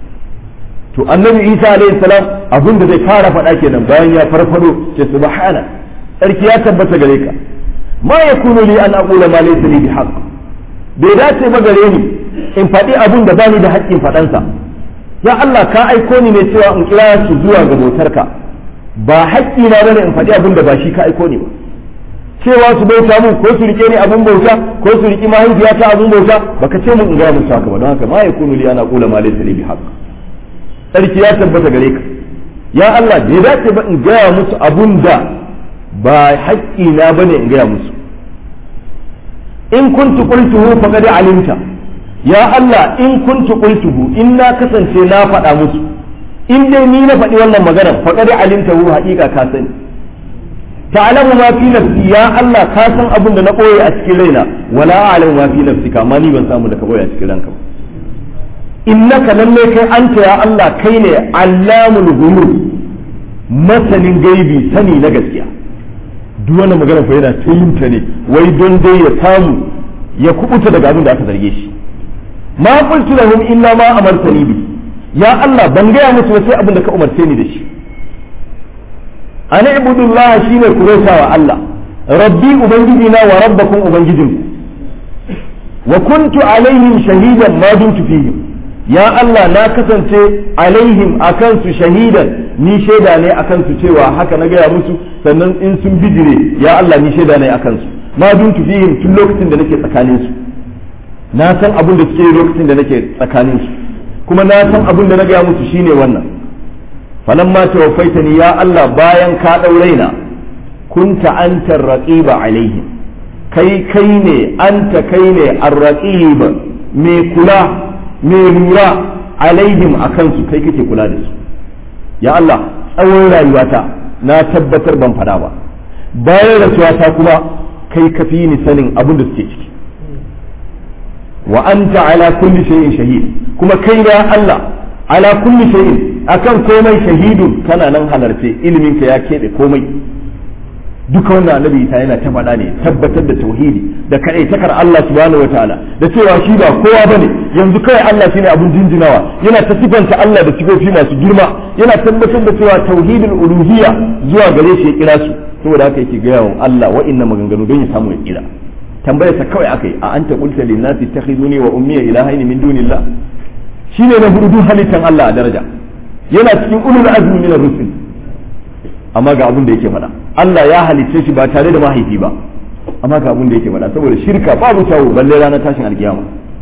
to annabi Isa alaihi salam abin da zai fara faɗa kenan bayan ya farfado ce subhana sarki ya tabbata gare ka ma yakunu li an aqula ma laysa li bihaq bai dace ba gare ni in faɗi abin da bani da haƙƙin faɗansa ya Allah ka aiko ni ne cewa in kira su zuwa ga bautarka ba haƙƙi na bane in faɗi abin da ba shi ka aiko ni ba cewa su bauta mun ko su rike ni abin bauta ko su riki mahaifiyata abin bauta baka ce mun in gaya musu haka ba don haka ma yakunu li ana qula ma laysa li bihaq sarki ya tabbata gare ka ya Allah bai dace ba in gaya musu abun da ba haƙƙi na bane in gaya musu in kuntu qultuhu faqad alimta ya Allah in kuntu qultuhu in na kasance na faɗa musu in dai ni na faɗi wannan magana faqad alimtahu haƙiƙa ka sani ta'lamu ma fi nafsi ya Allah ka san abin da na koyi a cikin raina wala a'lamu ma fi nafsika amma ni ban samu da ka koyi a cikin ranka ba innaka lalle kai anta ya Allah kai ne allamul ghuyub masanin gaibi sani na gaskiya duk wannan magana fa yana ta ne wai don dai ya samu ya kubuta daga abin da aka zarge shi ma qultu lahum illa ma amartani bi ya Allah ban gaya musu sai abin da ka umarce ni da shi ana ibudullah shine kureta wa Allah rabbi ubangijina wa rabbakum ubangijinku wa kuntu alaihim shahidan ma dumtu fihim ya Allah na kasance alaihim akan su shahidan ni shaida ne akan su cewa haka na gaya musu sannan in sun bijire ya Allah ni shaida ne akan su ma dumtu fihim tun lokacin da nake tsakanin su na san abin da suke lokacin da nake tsakanin su kuma na san abin da na gaya musu shine wannan falamma tawaffaitani ya Allah bayan ka dauraina kunta anta raqiba alaihim kai ne anta kai ne ar-raqib mai kula mai lura alaihim akan su kai kake kula da su ya Allah tsawon rayuwata na tabbatar ban fada ba bayan rasuwata kuma kai kafi ni sanin abin da suke ciki wa anta ala kulli shay'in shahid kuma kai ya Allah ala kulli shay'in akan komai shahidun kana nan halarce ilimin ka ya kebe komai duka wannan annabi Isa yana ta faɗa ne tabbatar da tauhidi da takar Allah subhanahu wataala da cewa shi ba kowa bane yanzu kai Allah shine abun jinjinawa yana ta sifanta Allah da sifofi masu girma yana tabbatar da cewa tauhidul uluhiyya zuwa gare shi ya kira su saboda haka yake ga yawan Allah wa'annan maganganu don ya samu ya kira tambayar sa kawai akai a anta qulta lin nasi ittakhizuni wa ummi ilahaini min dunillah shine na hudu halittan Allah a daraja yana cikin ulul azmi min ar-rusul amma ga abin da yake faɗa Allah ya halicce shi ba tare da mahaifi ba amma ga abin da yake faɗa saboda shirka babu tawo balle ranar tashin alkiyama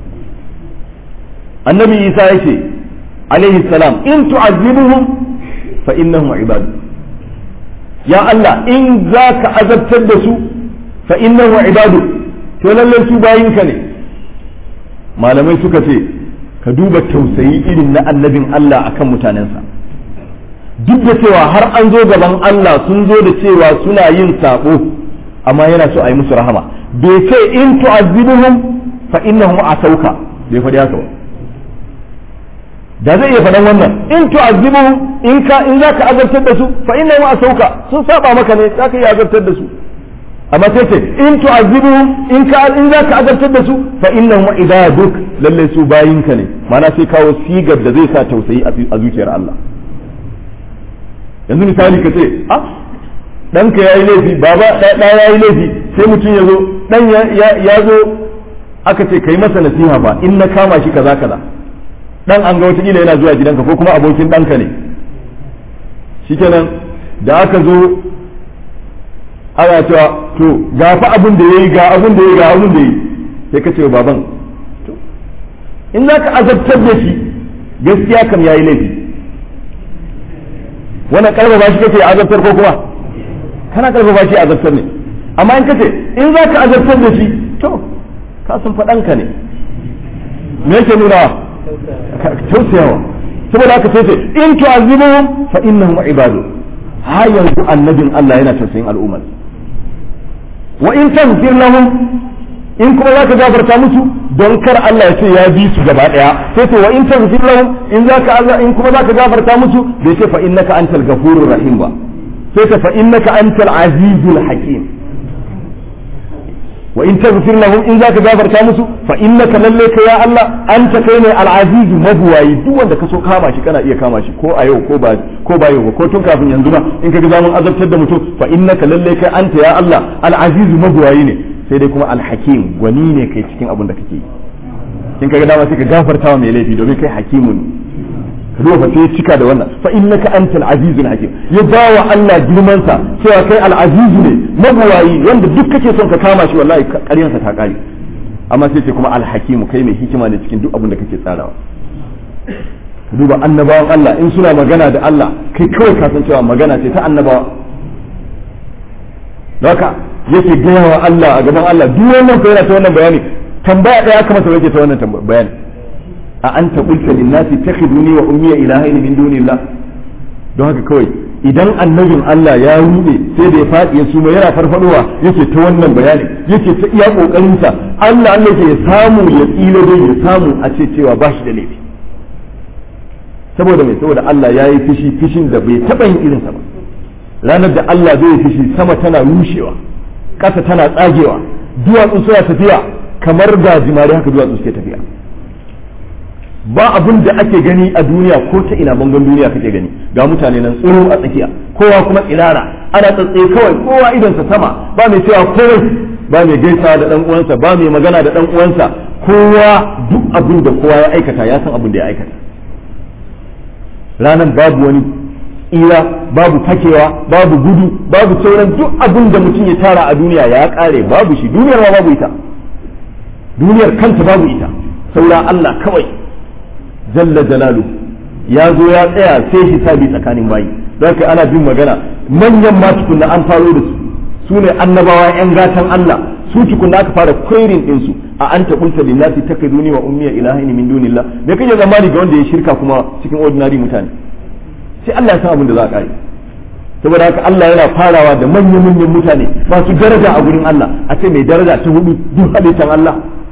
annabi Isa yake alaihi salam in tu'azzibuhum fa innahum ibadu ya Allah in zaka azabtar da su fa innahum ibadu to lalle su bayinka ne malamai suka ce ka duba tausayi irin na annabin Allah akan mutanensa duk da cewa har an zo gaban Allah sun zo da cewa suna yin sabo amma yana so a yi musu rahama bai ce in tu'azzibuhum fa innahum asauka bai faɗi haka ba da zai iya faɗan wannan in tu'azzibuhum in zaka azabtar da su fa innahum asauka sun saba maka ne zaka iya azabtar da su amma sai ce in tu'azzibuhum in zaka azabtar da su fa innahum ibaduk lalle su bayinka ne ma'ana sai kawo sigar da zai sa tausayi a zuciyar Allah yanzu misali ka ce ɗanka ya yi laifi baba ɗa ya yi laifi sai mutum ya zo ɗan ya zo aka ce kai masa nasiha ba in na kama shi kaza kaza ɗan an ga wataƙila yana zuwa gidanka ko kuma abokin ɗanka ne shikenan da aka zo ana cewa to ga fa abin da yayi ga abin da yayi ga abin da yayi sai ka ce wa baban to in za ka azabtar da shi gaskiya kam yayi laifi wannan karfafa shi kake azabtar ko kuma kana karfafa shi azabtar ne amma in kace in za ka azabtar da shi to ka san faɗanka ne me yake nuna tausayawa saboda haka sai ce in tu'azibuhum fa innahum ibadu ha yanzu annabin Allah yana tausayin al'ummar wa in taghfir lahum in kuma za ka gafarta musu don kar Allah ya ce ya bi su gaba daya sai to wa in taghfir lahum in kuma za ka gafarta musu bai ce fa innaka antal ghafurur rahim ba sai ka fa innaka antal azizul hakim wa in taghfir lahum in za ka gafarta musu fa innaka lalle ka ya Allah anta kai ne al aziz mabuwayi duk wanda ka so kama shi kana iya kama shi ko a yau ko ba yau ko tun kafin yanzu ba in ka ga zaman azabtar da mutum fa innaka lalle kai anta ya Allah al aziz mabuwayi ne sai dai kuma alhakim gwani ne kai cikin abin da kake yi kin kaga dama sai ka gafarta wa mai laifi domin kai hakimun ka duba fa sai cika da wannan fa innaka antal azizul hakim ya bawa Allah girman sa cewa kai al azizu ne mabuwayi wanda duk kake son ka kama shi wallahi ƙaryan sa ta kare amma sai ce kuma al hakim kai mai hikima ne cikin duk abin da kake tsarawa ka duba annabawan Allah in suna magana da Allah kai kawai ka san cewa magana ce ta annabawa haka yake gaya wa Allah a gaban Allah duk wannan ko yana ta wannan bayani tambaya daya kamar sai yake ta wannan bayani a anta qulta lin nasi takhiduni wa ummi ilahaini min dunillah don haka kawai idan annabin Allah ya rude sai da ya fadi ya suma yana farfadowa yake ta wannan bayani yake ta iya kokarin sa Allah yake ya samu ya tsilo don ya samu a ce cewa ba shi da laifi saboda mai saboda Allah ya yi fishin da bai taba yin irinsa ba ranar da Allah zai fishi sama tana rushewa ƙasa tana tsagewa duwatsu suna tafiya kamar da jimare haka duwatsu suke tafiya ba abin da ake gani a duniya ko ta ina bangon duniya kake gani ga mutane nan tsoro a tsakiya kowa kuma tsirara ana tsatse kawai kowa idonsa sama ba mai cewa kowai ba mai gaisa da dan uwansa ba mai magana da dan uwansa kowa duk abin da kowa ya aikata ya san abin da ya aikata ranar babu wani tsira babu fakewa babu gudu babu sauran duk abin da mutum ya tara a duniya ya kare babu shi duniyar ma babu ita duniyar kanta babu ita saura Allah kawai jalla jalalu ya zo ya tsaya sai hisabi tsakanin bayi don kai ana bin magana manyan ma tukunna an faro da su ne annabawa yan gatan Allah su tukunna aka fara koirin din su a anta qulta lin nasi takiduni wa ummi ilahaini min dunillah me kake zamani ga wanda ya shirka kuma cikin ordinary mutane sai Allah ya san abin da za a kare saboda haka Allah yana farawa da manyan mutane masu daraja a gurin Allah a ce mai daraja ta hudu duk halittar Allah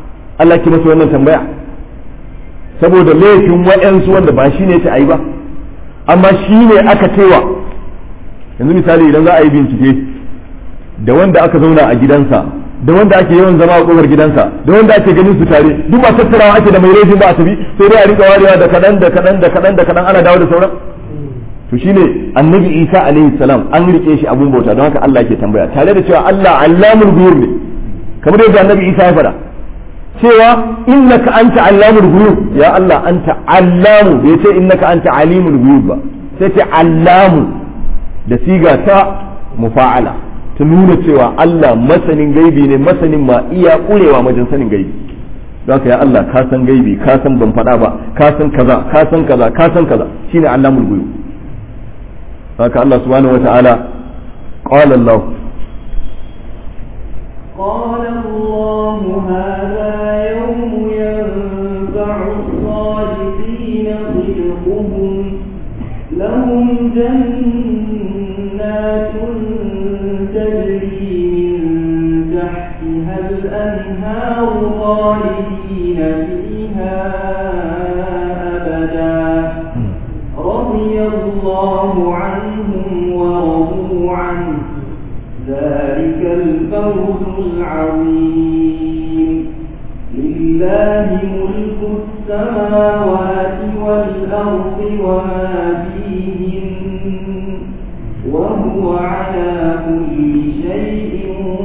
Allah ki masa wannan tambaya saboda laifin wa'yansu wanda ba shi ne ta yi ba amma shi ne aka cewa yanzu misali idan za a yi bincike da wanda aka zauna a gidansa da wanda ake yawan zama a kofar gidansa da wanda ake ganin su tare duk ba tattarawa ake da mai laifin ba a tafi sai dai a rika warewa da kadan da kadan da kadan da kadan ana dawo da sauran to shine annabi Isa alaihi salam an rike shi abun bauta don haka Allah yake tambaya tare da cewa Allah allamul ghuyub ne kamar yadda annabi Isa ya fada cewa innaka anta allamul ghuyub ya Allah anta allamu bai ce innaka anta alimul ghuyub ba sai ce allamu da siga ta mufa'ala ta nuna cewa Allah masanin gaibi ne masanin ma iya kurewa wajen sanin gaibi don haka ya Allah ka san gaibi ka san ban faɗa ba ka san kaza ka san kaza ka san kaza shine allamul ghuyub haka Allah subhanahu wata'ala qala Allah قال الله هذا يوم ينفع الصادقين صدقهم لهم جنات تجري من تحتها الأنهار خالدين فيها أبدا رضي الله عنهم ورضوا عنه ذلك الفوز العظيم لله ملك السماوات والأرض وما فيهن وهو على كل شيء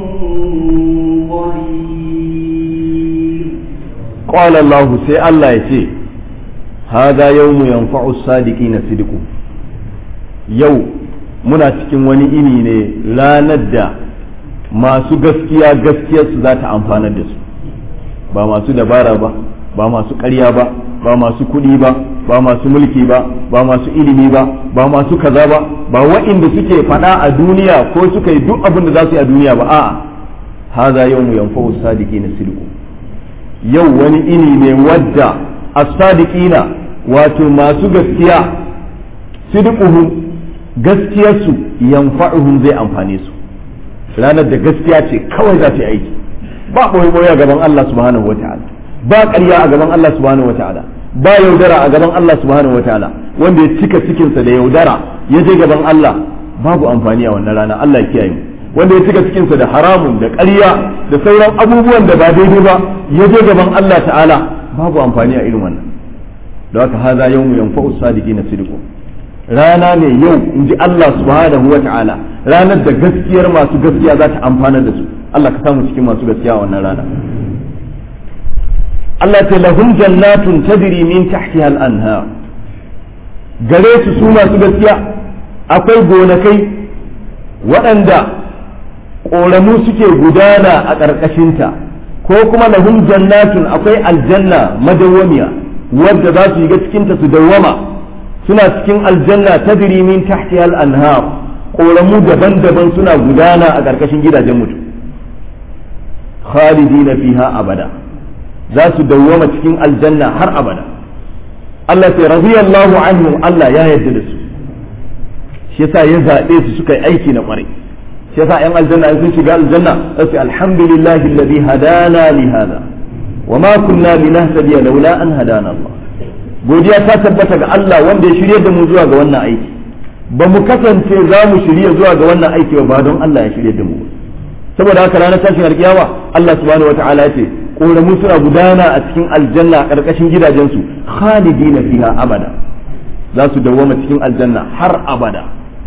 قدير قال الله سي الله يتي هذا يوم ينفع الصادقين صدقهم يوم muna cikin wani ini ne ranar da masu gaskiya gaskiyarsu za ta amfanar da su ba masu dabara ba ba masu ƙarya ba ba masu kuɗi ba ba masu mulki ba ba masu ilimi ba ba masu kaza ba ba wa'inda suke faɗa a duniya ko suka yi duk abin da za su yi a duniya ba a'a haza yawmu yanfa'u sadiqina sidqu yau wani ini ne wadda as-sadiqina wato masu gaskiya sidquhum gaskiyarsu yanfa'uhum zai amfane su ranar da gaskiya ce kawai za ta yi aiki ba ɓoye a gaban Allah subhanahu wata'ala ba ƙarya a gaban Allah subhanahu wata'ala ba yaudara a gaban Allah subhanahu wata'ala wanda ya cika cikinsa da yaudara ya je gaban Allah babu amfani a wannan rana Allah ya kiyaye mu wanda ya cika cikinsa da haramun da ƙarya da sauran abubuwan da ba daidai ba ya je gaban Allah ta'ala babu amfani a irin wannan da haka haza yawmu yanfa'u sadiqina sidqu rana ne yau in ji Allah subhanahu wa ta'ala ranar da gaskiyar masu gaskiya za ta amfana da su Allah ka samu cikin masu gaskiya a wannan rana Allah ta lahum jannatun tajri min tahtiha al-anhar gare su masu gaskiya akwai gonakai waɗanda ƙoramu suke gudana a ƙarƙashinta ko kuma lahum jannatun akwai aljanna madawwamiya wadda za su shiga cikinta su dawwama suna cikin aljanna tajri min tahtiha al-anhar ƙoramu daban-daban suna gudana a ƙarƙashin gidajen mutum khalidina fiha abada za su dawwama cikin aljanna har abada Allah sai radiyallahu anhum Allah ya yarda da su shi yasa ya zaɓe su suka yi aiki na ƙwarai shi yasa ƴan aljanna sun shiga aljanna sai alhamdulillahi alladhi hadana li hada wa ma kunna linahtadiya laula an hadana Allah godiya ta tabbata ga Allah wanda ya shirye da mu zuwa ga wannan aiki ba mu kasance za mu shirye zuwa ga wannan aiki ba don Allah ya shirye da mu saboda haka ranar tashin alkiyama Allah subhanahu wataala ya ce ƙoramu suna gudana a cikin aljanna a ƙarƙashin gidajensu khalidina fiha abada za su dawwama cikin aljanna har abada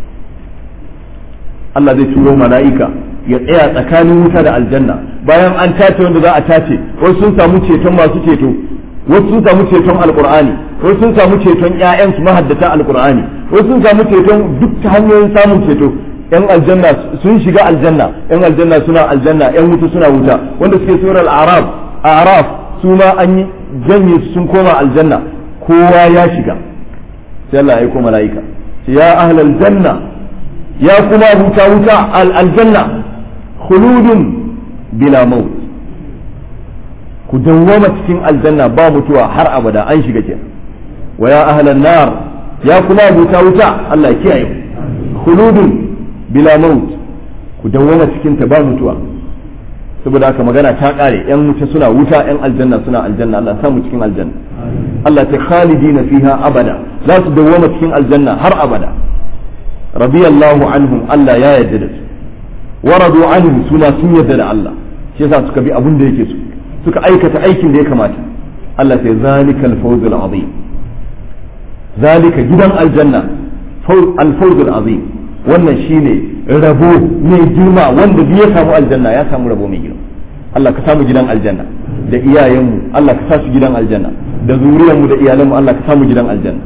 Allah zai turo mala'ika ya tsaya tsakanin wuta da aljanna bayan an tace wanda za a tace wasu sun samu ceton masu ceto wasu sun samu ceton alqur'ani wasu sun samu ceton ƴaƴansu mahaddata alqur'ani wasu sun samu ceton duk ta hanyoyin samun ceto yan aljanna sun shiga aljanna yan aljanna suna aljanna yan wuta suna wuta wanda suke surar araf su ma an yi janye sun koma aljanna kowa ya shiga sai Allah ya aiko mala'ika ya ahlal janna ya kuma wuta aljanna khuludun bila maut ku dawwama cikin aljanna ba mutuwa har abada an shiga kenan wa ya ahlan nar ya kuma wuta Allah ya kiyaye khuludun bila maut ku dawwama cikin ta ba mutuwa saboda haka magana ta kare yan wuta suna wuta yan aljanna suna aljanna Allah ya samu cikin aljanna Allah ta khalidina fiha abada za su dawwama cikin aljanna har abada radiyallahu anhum Allah ya yarda da su waradu anhu suna sun yarda da Allah shi yasa suka bi abin da yake so suka aikata aikin da ya kamata Allah sai zalikal fawzul azim zalika gidan aljanna al-fawzul azim wannan shine rabo mai girma wanda ya samu aljanna ya samu rabo mai girma Allah ka samu gidan aljanna da iyayenmu Allah ka sa su gidan aljanna da zuriyarmu da iyalanmu Allah ka samu gidan aljanna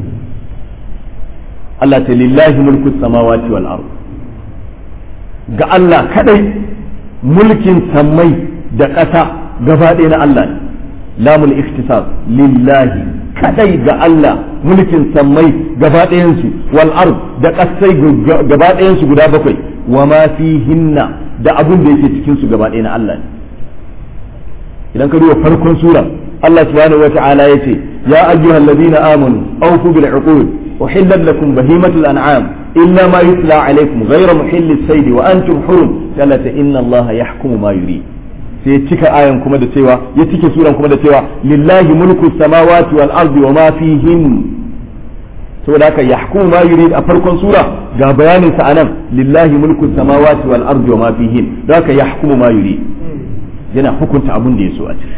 Allah ta lillahi mulku samawati wal ard ga Allah kadai mulkin sammai da ƙasa gaba ɗaya na Allah ne lamul ikhtisas lillahi kadai ga Allah mulkin sammai gaba ɗayansu wal ard da ƙasai gaba ɗayansu guda bakwai wa ma fihinna da abun da yake cikin su gaba ɗaya na Allah ne idan ka duba farkon sura Allah subhanahu wa ta'ala yace ya ayyuhallazina amanu awfu bil uqud uhillat lakum bahimatul an'am illa ma yutla alaykum ghayra muhillis sayd wa antum hurum kallata inna Allah yahkumu ma yurid sai cika ayan kuma da cewa ya cike suran kuma da cewa lillahi mulku samawati wal ardi wa ma fihin saboda haka yahkumu ma yurid a farkon sura ga bayanin sa anan lillahi mulku samawati wal ardi wa ma fihin don haka yahkumu ma yurid yana hukunta abun da ya so a ciki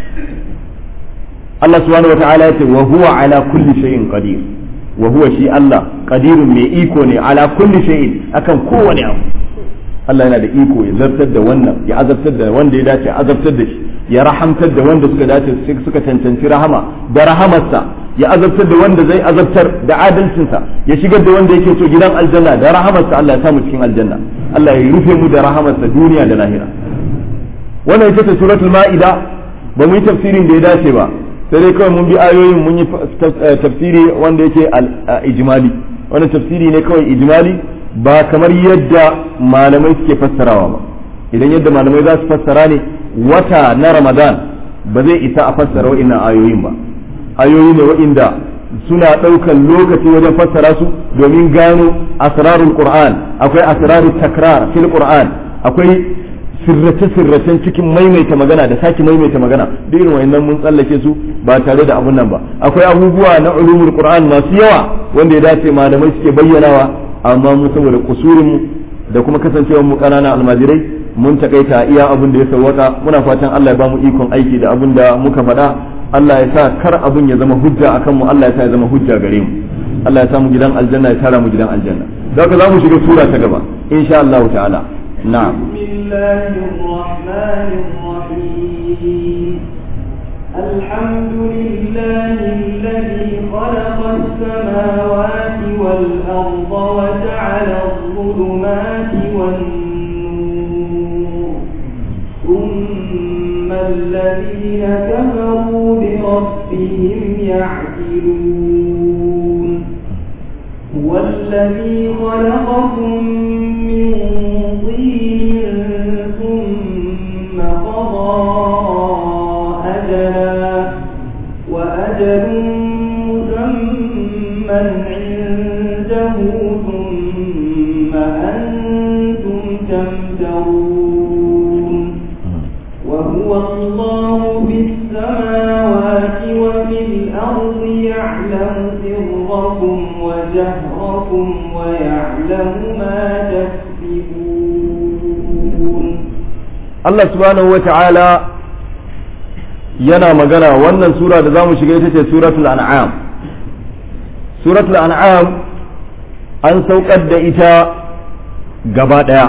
Allah subhanahu wa ta'ala yace wa huwa ala kulli shay'in qadir wa huwa shi Allah qadirun mai iko ne ala kulli shay'in akan kowane abu Allah yana da iko ya zartar da wannan ya azabtar da wanda ya dace azabtar da shi ya rahamtar da wanda suka dace suka cancanci rahama da rahamarsa ya azabtar da wanda zai azabtar da adalcinsa ya shigar da wanda yake so gidan aljanna da rahamarsa Allah ya samu cikin aljanna Allah ya rufe mu da rahamarsa duniya da lahira wannan ita ce suratul ma'ida ba mu yi tafsirin da ya dace ba sai dai kawai mun bi ayoyin mun yi tafsiri wanda yake ijmali wannan tafsiri ne kawai ijmali ba kamar yadda malamai suke fassarawa ba idan yadda malamai za su fassara ne wata na ramadan ba zai isa a fassara wa'innan ayoyin ba ayoyi ne wa'inda suna ɗaukan lokaci wajen fassara su domin gano asrarul qur'an akwai asrarul takrar fil qur'an akwai sirrace-sirracen cikin maimaita magana da sake maimaita magana duk irin wayannan mun tsallake su ba tare da abun nan ba akwai abubuwa na ulumul qur'an masu yawa wanda ya dace malamai suke bayyanawa amma mu saboda kusurin mu da kuma kasancewar mu kanana almajirai mun takaita iya abun da ya sawwaka muna fatan Allah ya bamu ikon aiki da abun da muka faɗa Allah ya sa kar abun ya zama hujja akan mu Allah ya sa ya zama hujja gare mu Allah ya sa mu gidan aljanna ya tara mu gidan aljanna zaka za mu shiga sura ta gaba insha Allah ta'ala na'am bismillahir rahmanir rahim alhamdulillahi alladhi khalaqa as-samawati wal arda wa ja'ala adh-dhulumati wan nur thumma alladhina kafaru bi rabbihim ya'dilun huwa alladhi khalaqakum min طين ثم قضى أجلا وأجل مسمى عنده ثم أنتم تمترون وهو الله في السماوات وفي الأرض يعلم سركم وجهركم ويعلم ما تكسبون Allah subhanahu wa ta'ala yana magana wannan sura da zamu shiga ita ce suratul an'am suratul an'am an saukar da ita gaba daya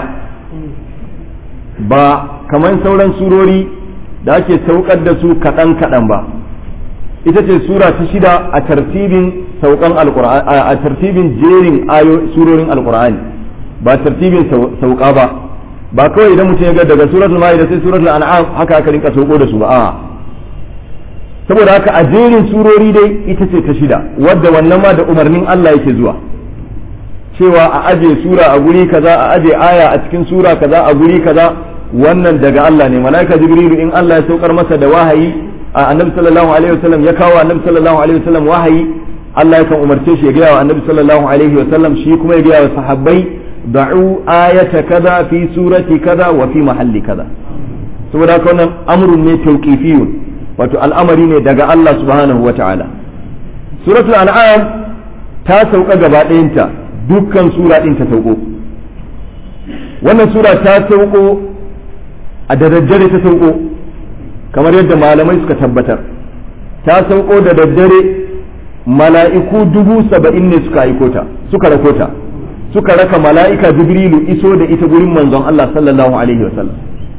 ba kamar sauran surori da ake saukar da su kaɗan kaɗan ba ita ce sura ta shida a tartibin saukan alqur'ani a tartibin jerin surorin alqur'ani ba tartibin sauka ba ba kawai idan mutum ya ga daga suratul ma'ida sai suratul an'am haka aka rinka sauko da su ba a'a saboda haka a jerin surori dai ita ce ta shida wadda wannan ma da umarnin Allah yake zuwa cewa a aje sura a guri kaza a aje aya a cikin sura kaza a guri kaza wannan daga Allah ne malaika jibrilu in Allah ya saukar masa da wahayi a annabi sallallahu alaihi wasallam ya kawo annabi sallallahu alaihi wasallam wahayi Allah yakan umarce shi ya gaya wa annabi sallallahu alaihi wasallam shi kuma ya gaya wa sahabbai da'u ayata kaza fi surati kaza wa fi mahalli kaza saboda haka wannan amrun ne tawqifiyun wato al'amari ne daga Allah subhanahu wata'ala suratul an'am ta sauka gaba ɗayanta dukkan sura ɗin ta sauko wannan sura ta sauko a daddare ta sauko kamar yadda malamai suka tabbatar ta sauko da daddare mala'iku 70,000 ne suka aikota suka rakota suka raka mala'ika jibrilu iso da ita gurin manzon Allah sallallahu alaihi wasallam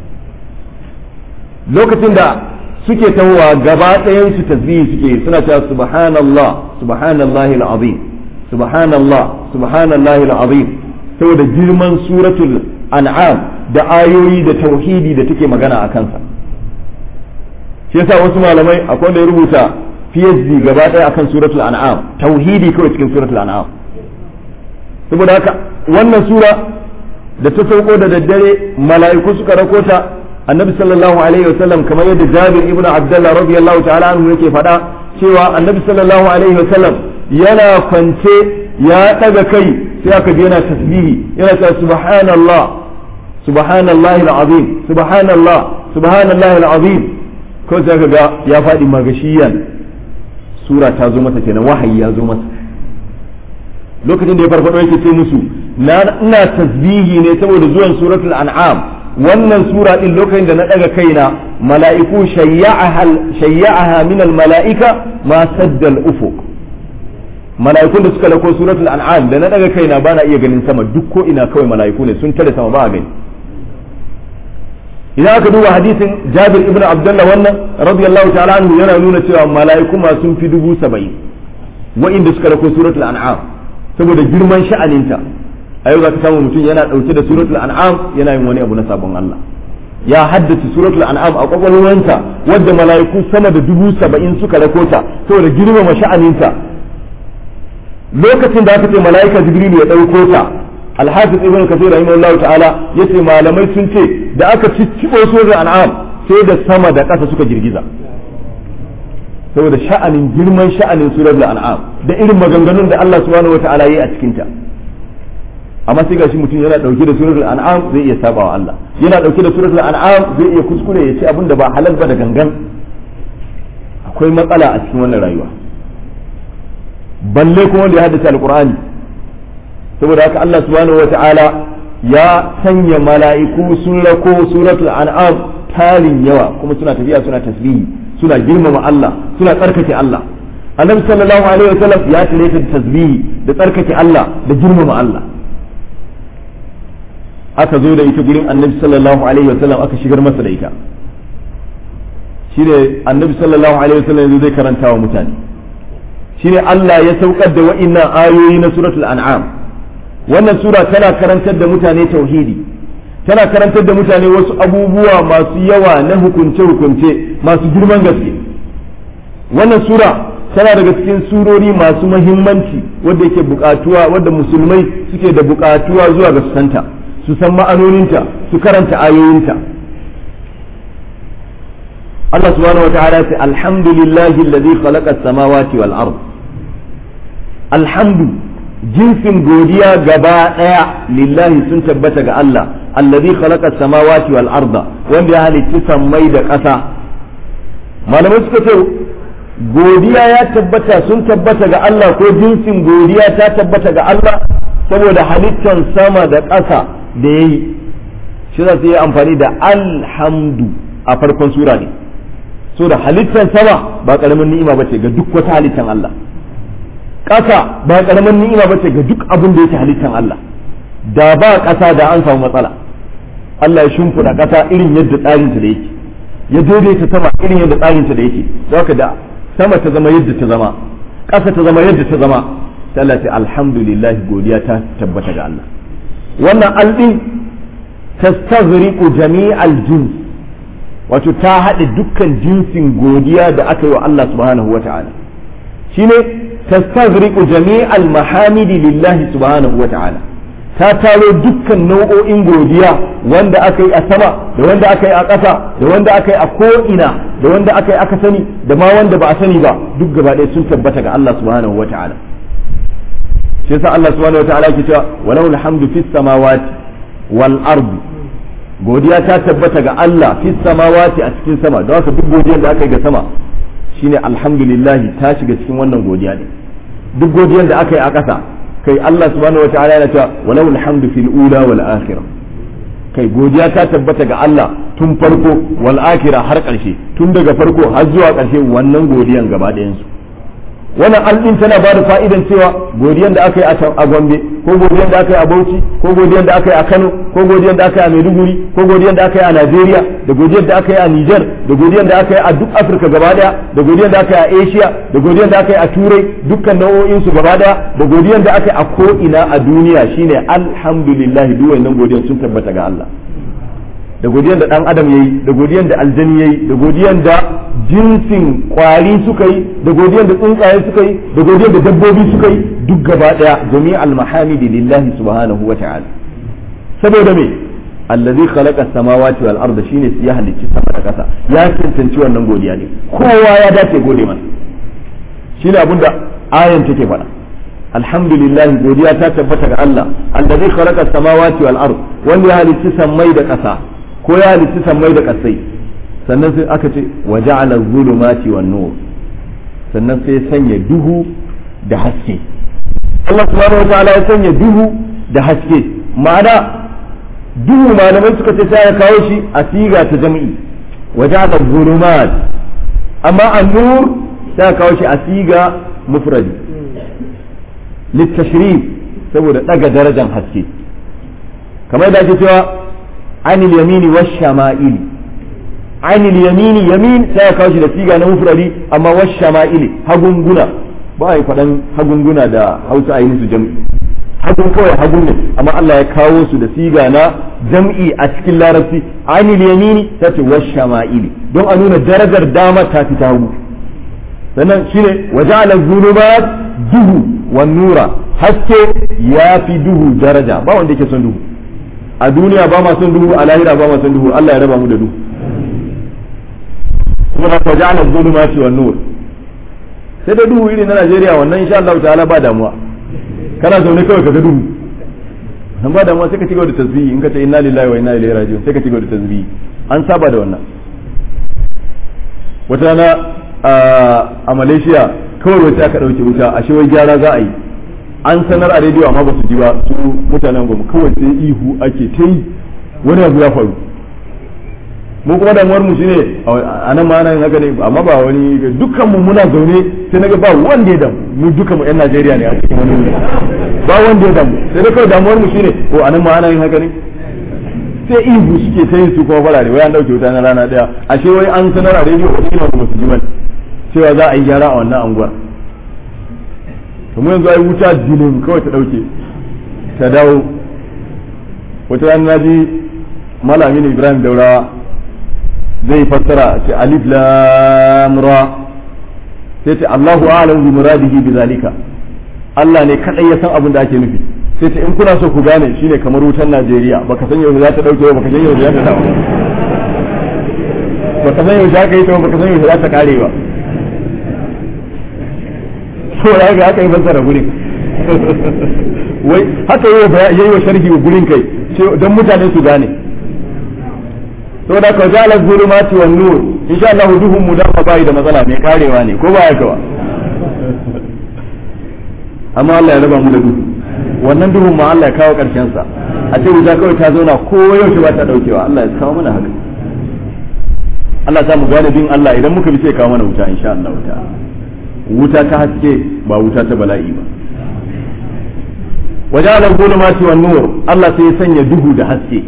lokacin da suke tahowa gaba ɗayan su tasbihi suke suna cewa subhanallah subhanallahi al'azim subhanallah subhanallahi al'azim saboda girman suratul an'am da ayoyi da tauhidi da take magana a kansa shi yasa wasu malamai akwai wanda ya rubuta PhD gaba ɗaya akan suratul an'am tauhidi kawai cikin suratul an'am saboda haka wannan sura da ta sauko da daddare mala'iku suka rakota annabi sallallahu alaihi wasallam kamar yadda Jabir ibn Abdullah radiyallahu ta'ala anhu yake faɗa cewa annabi sallallahu alaihi wasallam yana kwance ya daga kai sai aka ji yana tasbihi yana cewa subhanallah subhanallahi alazim subhanallah subhanallahi alazim ko sai ga ya faɗi magashiyan sura ta zo masa kenan wahayi ya zo masa lokacin da ya farfado yake ce musu ina tasbihi ne saboda zuwan suratul an'am wannan sura din lokacin da na daga kaina mala'iku shayya'aha min al-mala'ika ma sadda al-ufuq mala'ikun da suka lako suratul an'am da na daga kaina bana iya ganin sama duk ko ina kawai mala'iku ne sun tare sama ba a gani idan aka duba hadisin Jabir ibn Abdullah wannan radiyallahu ta'ala anhu yana nuna cewa mala'iku ma sun fi 70,000 wa'inda suka lako suratul an'am saboda girman sha'aninta a yau za ka samu mutum yana ɗauke da suratul an'am yana yin wani abu na sabon Allah ya haddace suratul an'am a kwakwalwarsa wadda mala'iku sama da 70,000 suka rakota saboda girmama sha'aninta lokacin da aka ce mala'ika jibrilu ya ɗauko ta alhafiz ibn kathir rahimahullahu ta'ala yace malamai sun ce da aka ciccibo suratul an'am sai da sama da ƙasa suka girgiza saboda sha'anin girman sha'anin suratul an'am da irin maganganun da Allah subhanahu wata'ala yayi a cikin ta amma sai gashi mutum yana dauke da suratul an'am zai iya saba wa Allah yana dauke da suratul an'am zai iya kuskure ya ce abin da ba halal ba da gangan akwai matsala a cikin wannan rayuwa balle kuma wanda ya haddace alqur'ani saboda haka Allah subhanahu wata'ala ya sanya mala'iku sun rako suratul an'am tarin yawa kuma suna tafiya suna tasbihi suna girmama Allah suna tsarkake Allah annabi sallallahu alaihi wasallam ya tare ta tasbihi da tsarkake Allah da girmama Allah aka zo da ita gurin annabi sallallahu alaihi wasallam aka shigar masa da ita shine annabi sallallahu alaihi wasallam yanzu zai karanta wa mutane shine Allah ya saukar da wa'innan ayoyi na suratul an'am wannan sura tana karantar da mutane tauhidi tana karantar da mutane wasu abubuwa masu yawa na hukunce-hukunce masu girman gaske wannan sura tana daga cikin surori masu mahimmanci wadda yake bukatuwa wadda musulmai suke da bukatuwa zuwa ga santa su san ma'anoninta su karanta ayoyinta Allah subhanahu wa ta'ala ce alhamdulillahi alladhi khalaqa as-samawati wal ard alhamdu jinsin godiya gaba daya lillahi sun tabbata ga Allah alladhi khalaqa as-samawati wal arda wanda ya halitta sammai da ƙasa malamai suka ce godiya ya tabbata sun tabbata ga Allah ko jinsin godiya ta tabbata ga Allah saboda halittan sama da ƙasa da yayi shi za su yi amfani da alhamdu a farkon sura ne so da halittan sama ba karamin ni'ima bace ga duk wata halittan Allah ƙasa ba karamin ni'ima bace ga duk abin da yake halittan Allah da ba ƙasa da an samu matsala Allah ya shimfiɗa ƙasa irin yadda tsarinta da yake ya daidaita sama irin yadda tsarinta da yake zaka da sama ta zama yadda ta zama ƙasa ta zama yadda ta zama sai Allah ta alhamdulillah godiya ta tabbata ga Allah wannan aldin tastaghriqu jami'al jins wato ta haɗe dukkan jinsin godiya da aka yi wa Allah subhanahu wa ta'ala shine tastaghriqu jami'al mahamidi lillahi subhanahu wa ta'ala ta taro dukkan nau'o'in godiya wanda aka yi a sama da wanda aka yi a ƙasa da wanda aka yi a ko'ina da wanda aka yi aka sani da ma wanda ba a sani ba duk gaba ɗaya sun tabbata ga Allah subhanahu wa ta'ala shi yasa Allah subhanahu wa ta'ala ke cewa walau alhamdu fis samawati wal ardi godiya ta tabbata ga Allah fi samawati a cikin sama don haka duk godiyar da aka yi ga sama shine alhamdulillah ta shiga cikin wannan godiya ne duk godiyar da aka yi a ƙasa kai Allah subhanahu wataala yana cewa walau alhamdu fil ula wal akhirah kai godiya ta tabbata ga Allah tun farko wal akhirah har ƙarshe tun daga farko har zuwa ƙarshe wannan godiyan gaba ɗayan su wannan al'in tana ba da fa'idan cewa godiyan da aka yi a Gombe ko godiyan da aka yi a Bauchi ko godiyan da aka yi a Kano ko godiyan da aka yi a Maiduguri ko godiyan da aka yi a Najeriya da godiyan da aka yi a Niger da godiyan da aka yi a duk Afirka gaba daya da godiyan da aka yi a Asia da godiyan da aka yi a Turai dukkan nau'o'in su gaba daya da godiyan da aka yi a ko ina a duniya shine alhamdulillah duk wannan godiyan sun tabbata ga Allah da godiyan da dan adam yayi da godiyan da aljani yayi da godiyan da jinsin kwari suka yi da godiyan da tsuntsaye suka yi da godiyan da dabbobi suka yi duk gaba daya jami'al mahamidi lillahi subhanahu wa ta'ala saboda me allazi khalaqa as-samawati wal arda shine ya halicci sama da kasa ya cancanci wannan godiya ne kowa ya dace gode masa shine abinda ayan take faɗa alhamdulillah godiya ta tabbata ga Allah allazi khalaqa as-samawati wal ard wanda ya halicci sammai da kasa ko ya halicci sammai da kasai sannan sai aka ce wa ja'ala zulumati wan nur sannan sai ya sanya duhu da haske Allah subhanahu wataala ya sanya duhu da haske ma'ana duhu malamai suka ce sai ya kawo shi a siga ta jami'i wa ja'ala zulumat amma an-nur sai ya kawo shi a siga mufradi litashrif saboda daga darajar haske kamar da ake cewa anil yamini wash shama'ili anil yamini yamin sai ya kawo shi da siga na mufradi amma wash shama'ili hagunguna ba yi faɗan hagunguna da Hausa a yi musu jam'i hagun kawai hagun ne amma Allah ya kawo su da siga na jam'i a cikin larabci anil yamini ta ce wash shama'ili don a nuna darajar dama ta fi ta hagu sannan shine waja'ala zulumat duhu wan nura haske ya fi duhu daraja ba wanda yake son duhu a duniya ba ma son duhu a lahira ba ma son duhu Allah ya raba mu da duhu kuma ka ja'ala zulumati wan nur sai da duhu irin na Najeriya wannan insha Allah ta'ala ba damuwa kana zaune kawai ka ga duhu nan ba damuwa sai ka cigaba da tasbihi in ka ce inna lillahi wa inna ilaihi raji'un sai ka cigaba da tasbihi an saba da wannan wata rana a Malaysia kawai wata aka dauke wuta ashe wai gyara za a yi an sanar a rediyo amma ba su ji ba su mutanen gwamnati kawai sai ihu ake ta yi wani abu ya faru mu kuma damuwar mu shine a nan ma nan haka ne amma ba wani dukkan mu muna zaune sai naga ba wanda ya damu mu dukkan mu yan Najeriya ne a cikin wani wuri ba wanda ya damu sai da kawai damuwar mu shine ko a nan ma ana yin haka ne sai ihu suke ta yin su kuma farare wai an dauke wuta na rana daya ashe wai an sanar a rediyo ko shine ba su ji ba cewa za a yi gyara a wannan anguwar to mu yanzu ai wuta dinin kawai ta dauke ta dawo wata rana naji malamin Ibrahim Daurawa zai fassara ce alif lam ra sai ce Allahu a'lamu bi muradihi bi zalika Allah ne kadai ya san abin da ake nufi sai ce in kuna so ku gane shine kamar wutar Najeriya baka san yau za ta dauke ba baka san yau za ta dawo baka san yau za ka yi ta baka san yau za ta kare ba so ya ga aka yi fassara gurin wai haka yayi wa sharhi gurin kai don mutane su gane saboda ka jala zulumati wan nur insha Allah duhun mu da bai da matsala mai karewa ne ko ba ya kawa amma Allah ya raba mu da duhu wannan duhun ma Allah ya kawo karshen sa a ce wuta kawai ta zauna ko yaushe ba ta daukewa Allah ya kawo mana haka Allah ya mu gane bin Allah idan muka bi sai kawo mana wuta insha Allah wuta ta haske ba wuta ta bala'i ba waja'ala zulumati wan nur Allah sai ya sanya duhu da haske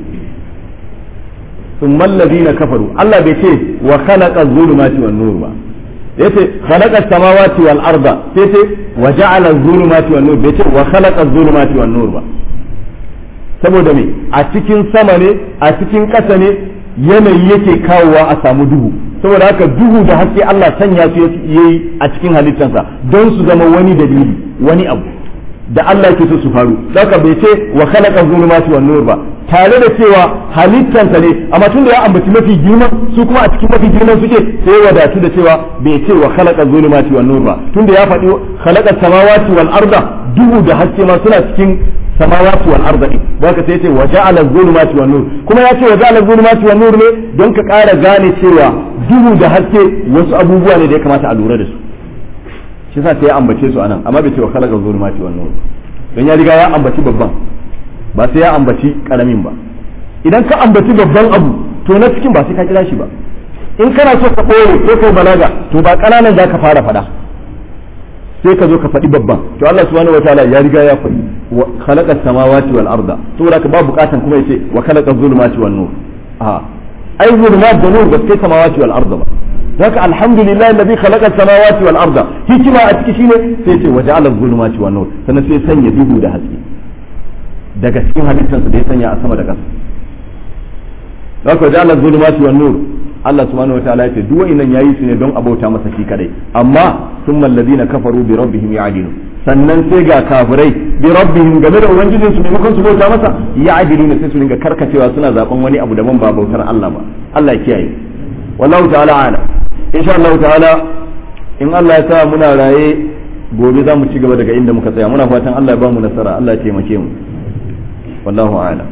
ثم الذين كفروا الله بيتي وخلق الظلمات والنور با يتي خلق السماوات والارض يتي وجعل الظلمات والنور بيتي وخلق الظلمات والنور با saboda me a cikin sama ne a cikin ƙasa ne yanayi yake kawowa a samu duhu saboda haka duhu da haske Allah sanya su yayi a cikin halittarsa don su zama wani dalili wani abu da Allah ke so su faru zaka bai ce wa khalaqa zulumati wan nur ba tare da cewa halittansa ne amma tun da ya ambaci mafi girman su kuma a cikin mafi girman suke sai ya wadatu da cewa bai ce wa khalaqa zulumati wan nur ba tun da ya faɗi khalaqa samawati wal arda duhu da haske ma suna cikin samawati wal ardi baka sai yace wa ja'ala adh-dhulumati wan nur kuma yace wa ja'ala adh-dhulumati wan nur ne don ka ƙara gane cewa duhu da haske wasu abubuwa ne da ya kamata a lura da su shi yasa sai ya ambace su anan amma bai ce wa khalaqa adh-dhulumati wan nur don ya riga ya ambaci babban ba sai ya ambaci karamin ba idan ka ambaci babban abu to na cikin ba sai ka kira shi ba in kana so ka ɓoye ko kai balaga to ba ƙananan za ka fara faɗa sai ka zo ka faɗi babban to Allah subhanahu wataala ya riga ya faɗi wa khalaqa samawati wal arda saboda ka ba buƙatan kuma yace wa khalaqa zulumati wan nur a ai zulumat da nur ba sai samawati wal arda ba haka alhamdulillah alladhi khalaqa samawati wal arda hikima a ciki shine sai yace wa ja'ala zulumati wan nur sannan sai sanya duhu da haske daga cikin halittarsa da ya sanya a sama da ƙasa haka ja'ala zulumati wan nur Allah subhanahu wa ta'ala yace duk wa'innan yayi su ne don abauta masa shi kadai amma thumma alladhina kafaru bi rabbihim ya'dilun sannan sai ga kafirai bi rabbihim game da ubangijin su maimakon su bauta masa ya'diluna sai su dinga karkacewa suna zaben wani abu daban ba bautar Allah ba Allah ya kiyaye wallahu ta'ala ala insha Allah ta'ala in Allah ya sa muna raye gobe za mu ci gaba daga inda muka tsaya muna fatan Allah ya ba mu nasara Allah ya taimake mu wallahu a'lam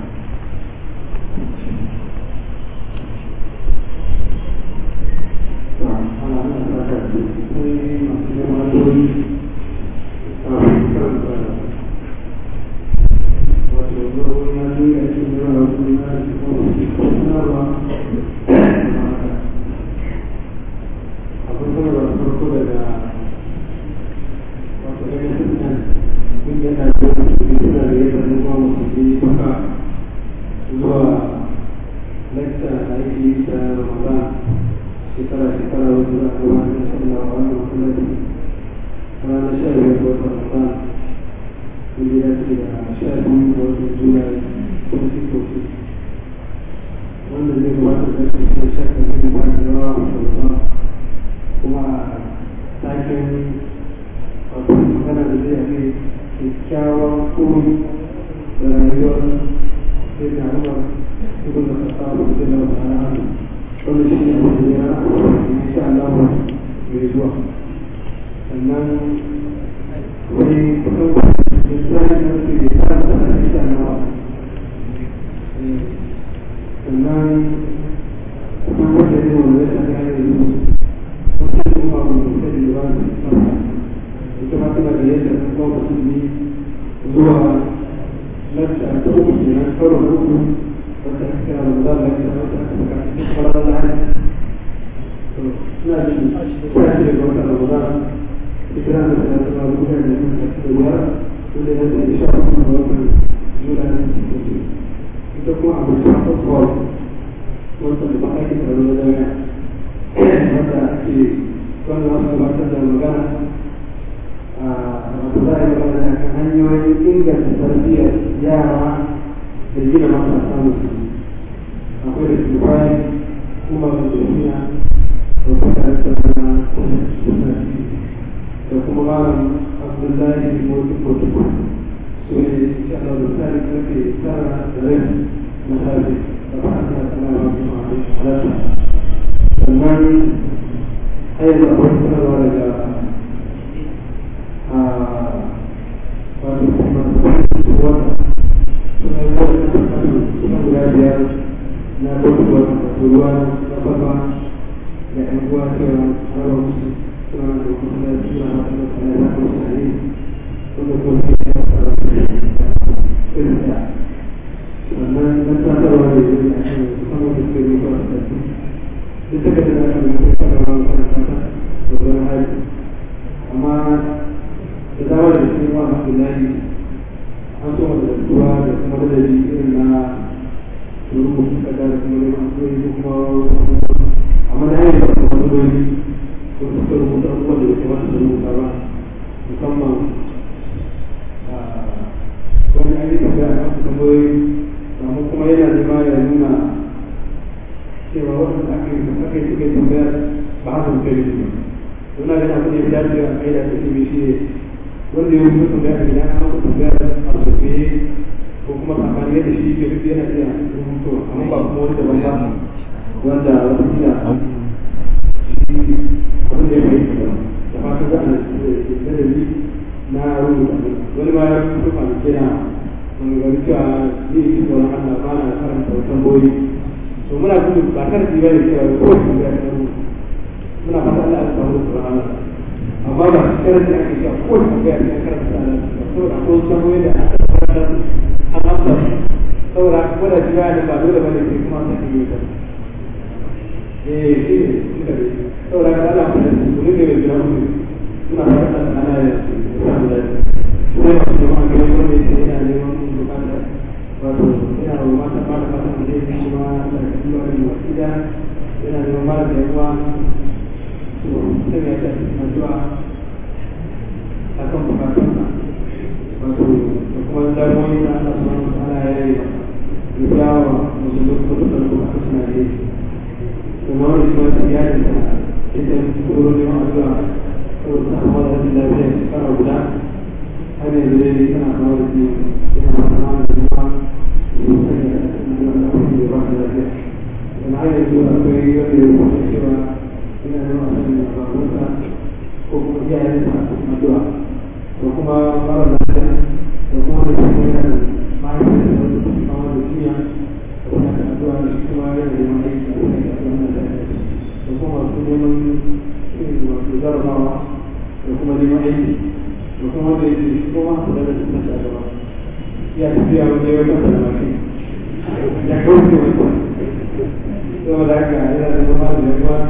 mun ga cewa ni ji tsoron Allah ba na karanta tambayoyi to muna gudu ba karfi ba ne cewa ko shi ya tsaro muna fata Allah ya samu tsoron Allah amma ba karanta ake cewa ko shi ya karanta Allah saboda akwai tambayoyi da aka karanta an amsa saboda ko da shi ba ba dole ba ne sai kuma sai yi ta shi ne saboda Allah ya samu ne da ya mu muna fata Allah ya samu da kuma kuma ga wanda yake yana neman bukata wato yana da mata ba da mata da yake kuma da kuma da wasida yana neman mara da yawa to sai ya ta addu'a akan bukatun sa wato kuma da wani da Allah subhanahu wa ta'ala ya yi ya wa musulmi ko da bukatun sa ne kuma wani kuma ya yi da ita ko da addu'a ko da kuma da lafiya kana guda هذه الليلة كان أخوات الدين كان أخوات الجماعة ونعيد الأخوية والمشكلة إن الله سبحانه وتعالى وكما جاء الدعاء وكما قال وكما يسمى مع الدنيا وهناك الدعاء الاجتماعي لمن وكما سلم وزرع وكما لمن وكما يقول كما بدأت المسألة يأتي على جواب المسألة يقول ثم ذاك إلى الجماعة الإخوان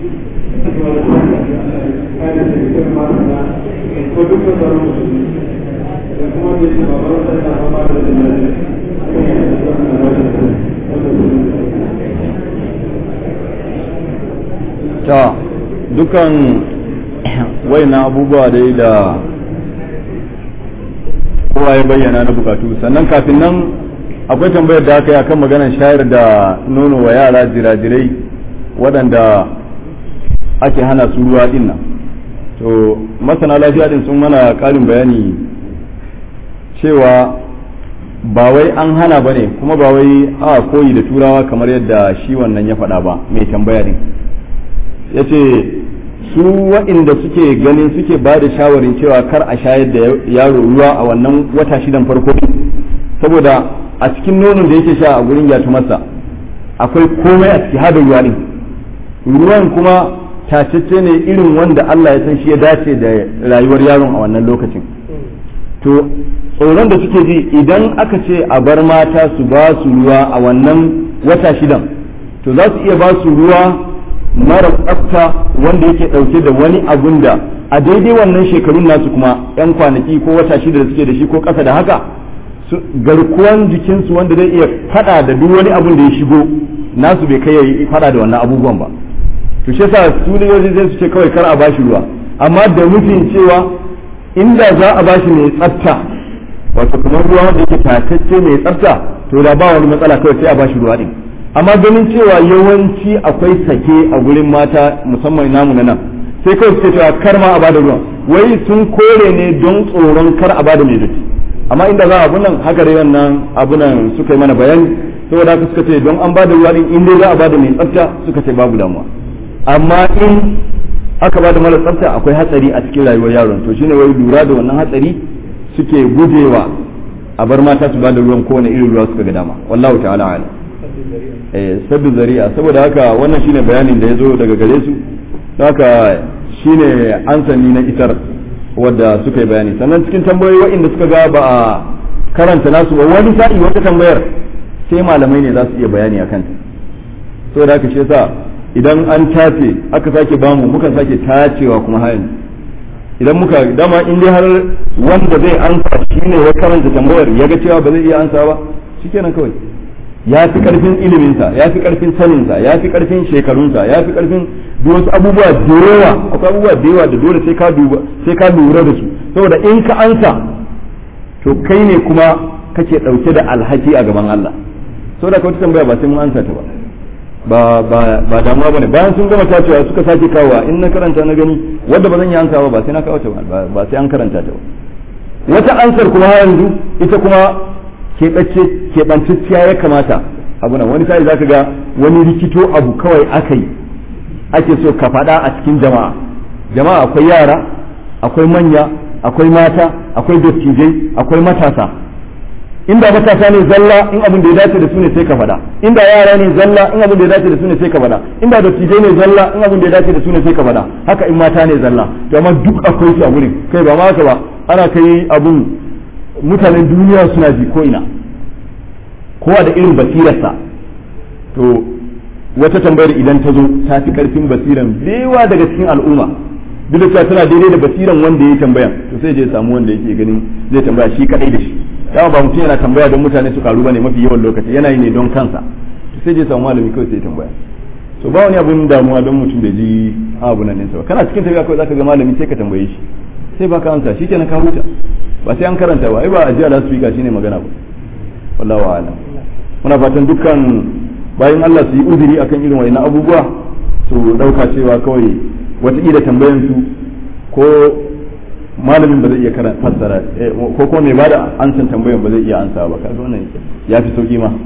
هذا الذي ما هذا وذكر ضرورة وكما يجب ضرورة الأمر ta dukan waina abubuwa dai da kowa ya bayyana na bukatu sannan kafin nan akwai tambayar da aka yi akan maganar shayar da nono wa yara jirajirai waɗanda ake hana su ruwa din nan to masana lafiya din sun mana ƙarin bayani cewa ba wai an hana ba ne kuma ba wai a koyi da turawa kamar yadda shi wannan ya faɗa ba mai tambaya din ya ce su waɗanda suke ganin suke ba da shawarin cewa kar a shayar da yaro ruwa a wannan wata shidan farko saboda a cikin nonon da yake sha a gurin masa akwai komai a ciki hada ruwa ne ruwan kuma tacece ne irin wanda Allah ya san shi ya dace da rayuwar yaron a wannan lokacin to tsoron da suke ji idan aka ce a bar mata su ba su ruwa a wannan wata shidan to za su iya ba su ruwa mara tsafta wanda yake dauke da wani abun da a daidai wannan shekarun nasu kuma yan kwanaki ko wata shida da suke da shi ko kasa da haka garkuwan jikinsu wanda zai iya fada da duk wani abun da ya shigo nasu bai kai ya fada da wannan abubuwan ba to shi yasa su ne waje zai su ce kawai kar a bashi ruwa amma da nufin cewa inda za a bashi mai tsafta wato kamar ruwa wanda yake tatacce mai tsafta to da ba wani matsala kawai sai a bashi ruwa din amma ganin cewa yawanci akwai sake a gurin mata musamman namu na nan sai kawai suke cewa kar ma a bada ruwan wai sun kore ne don tsoron kar a bada mai datti amma inda za a abu nan haka dai wannan abu nan suka yi mana bayani saboda haka suka ce don an bada ruwa din in dai za a bada mai tsafta suka ce babu damuwa amma in aka bada mara tsafta akwai hatsari a cikin rayuwar yaron to shine wai lura da wannan hatsari suke gujewa a bar mata su bada ruwan kowane irin ruwa suka ga dama wallahu ta'ala a'lam sabbin zari'a saboda haka wannan shine bayanin da ya zo daga gare su haka shine ansani na isar wadda suka yi bayani sannan cikin tambayoyi waɗanda suka ga ba a karanta nasu ba wani sa'i wata tambayar sai malamai ne za su iya bayani a kanta saboda haka shi yasa idan an tace aka sake bamu muka sake tacewa kuma hayan idan muka dama in dai har wanda zai ansa shine ya karanta tambayar ya ga cewa ba zai iya ansa ba shikenan kawai ya fi karfin iliminsa ya fi karfin saninsa ya fi karfin shekarunsa ya fi karfin duk wasu abubuwa da yawa akwai abubuwa da yawa da dole sai ka lura da su saboda in ka ansa to kai ne kuma kake dauke da alhaki a gaban Allah saboda ka wata tambaya ba sai mun ansa ta ba damuwa bane bayan sun gama tacewa suka sake kawowa in na karanta na gani wanda ba zan yi ansa ba sai na kawo ta ba sai an karanta ta ba wata ansar kuma yanzu ita kuma keɓantacciya ya kamata abu nan wani sai zaka ga wani rikito abu kawai ake so ka faɗa a cikin jama'a akwai yara akwai manya akwai mata akwai dattijai akwai matasa inda matasa ne zalla in abin da ya dace da su ne sai ka faɗa, inda yara ne zalla in abin da ya dace da su ne sai ka faɗa, inda dattijai ne zalla in abin da ya dace da su ne sai ka faɗa, haka in mata ne zalla. To amma duk akwai su a gurin, kai ba ma haka ba, ana kai abun mutanen duniya suna ji ko ina, kowa da irin basirarsa. To wata tambayar idan ta zo ta fi karfin basiran yawa daga cikin al'umma, duk da cewa tana daidai da basiran wanda ya tambaya, to sai je samu wanda yake ganin zai tambaya shi kadai da shi. Dama ba mutum yana tambaya don mutane su karu bane, mafi yawan lokaci yana yi ne don kansa, to sai je samu malami kawai sai tambaya. To ba wani abun damuwa don mutum bai ji abu nan nesa ba, kana cikin tafiya kawai zaka ga malami sai ka tambaye shi, sai baka amsa shikenan ka huta, ba sai an karanta ba, ai ba a jiya da speaker shine magana ba. Wallahu a'lam. Muna fatan dukkan bayan Allah su yi uzuri akan irin wani abubuwa, su dauka cewa kawai wataƙila tambayan su ko malamin ba zai iya karanta fassara ko kuma mai bada ansan tambayan ba zai iya ansa ba, kaga wannan ya fi sauki ma.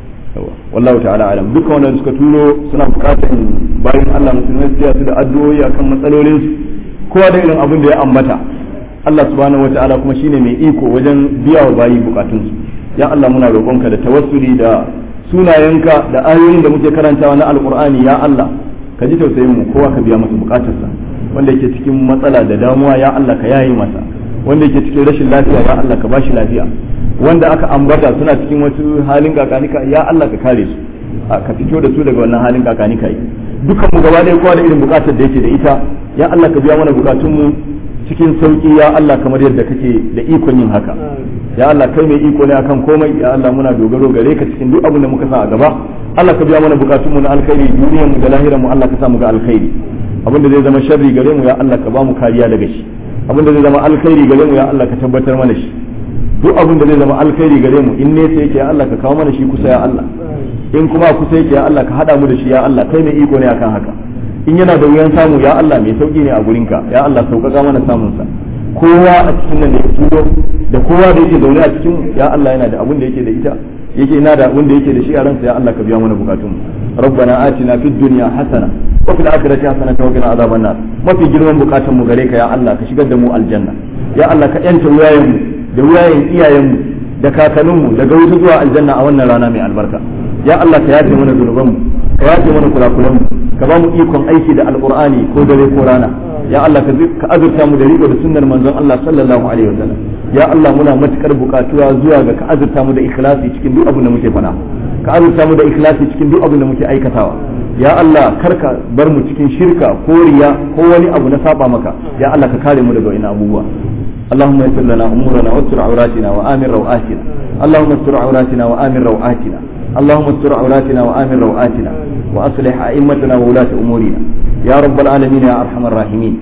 Wallahu ta'ala alam. Dukkan wanda suka turo suna bukatar bayan Allah musulmai su da addu'o'i akan matsalolin su, kowa da irin abin da ya ambata. Allah subhanahu wata'ala kuma shine mai iko wajen biya wa bayi bukatun su. Ya Allah muna roƙonka da tawassuli da sunayenka da ayoyin da muke karantawa na alqur'ani, ya Allah ka ji tausayin mu, kowa ka biya masa bukatarsa, wanda yake cikin matsala da damuwa ya Allah ka yaye masa, wanda yake cikin rashin lafiya ya Allah ka bashi lafiya, wanda aka ambata suna cikin wasu halin kakanika ya Allah ka kare su, ka fito da su daga wannan halin kakanika yi. Dukkan mu gaba ɗaya kowa da irin bukatar da yake da ita, ya Allah ka biya mana bukatun mu cikin sauki ya Allah, kamar yadda kake da ikon yin haka. Ya Allah kai mai iko ne akan komai, ya Allah muna dogaro gare ka cikin duk abin da muka sa a gaba. Allah ka biya mana bukatun mu na alkhairi, duniyar mu da lahirar mu Allah ka sa mu ga alkhairi. Abin da zai zama sharri gare mu ya Allah ka ba mu kariya daga shi, abin da zai zama alkhairi gare mu ya Allah ka tabbatar mana shi. Duk abin da zai zama alkhairi gare mu in ne sai yake ya Allah ka kawo mana shi kusa ya Allah, in kuma kusa yake ya Allah ka hada mu da shi ya Allah, kai mai iko ne akan haka. In yana da wuyan samu ya Allah mai sauki ne a gurinka, ya Allah sauƙaƙa mana samun sa. Kowa a cikin nan da ya turo da kowa da yake zaune a cikin ya Allah yana da abin da yake da ita, yake yana da abin da yake da shi a ransa, ya Allah ka biya mana bukatun. Rabbana atina fid dunya hasana wa fil akhirati hasana wa qina adhaban nar. Mafi girman bukatun mu gare ka ya Allah, ka shigar da mu aljanna. Ya Allah ka yanta wuyayen mu da wuyayen iyayen mu da kakannin mu daga wuta zuwa aljanna a wannan rana mai albarka. Ya Allah ka yafe mana zunuban mu, ka yafe mana kurakuran mu, ka ba mu ikon aiki da alqur'ani ko dare ko rana. Ya Allah ka azurta mu da riko da sunnar manzon Allah sallallahu alaihi wasallam. Ya Allah muna matukar bukatuwa zuwa ga ka azurta mu da ikhlasi cikin duk abin da muke fada, ka azurta mu da ikhlasi cikin duk abin da muke aikatawa. Ya Allah karka bar mu cikin shirka ko riya ko wani abu na saba maka. Ya Allah ka kare mu daga wani abubuwa. اللهم يسر لنا امورنا واستر عوراتنا وامن روآتنا. اللهم استر عوراتنا وامن روآتنا. اللهم استر عوراتنا وامن روآتنا واصلح ائمتنا وولاة امورنا يا رب العالمين يا ارحم الراحمين.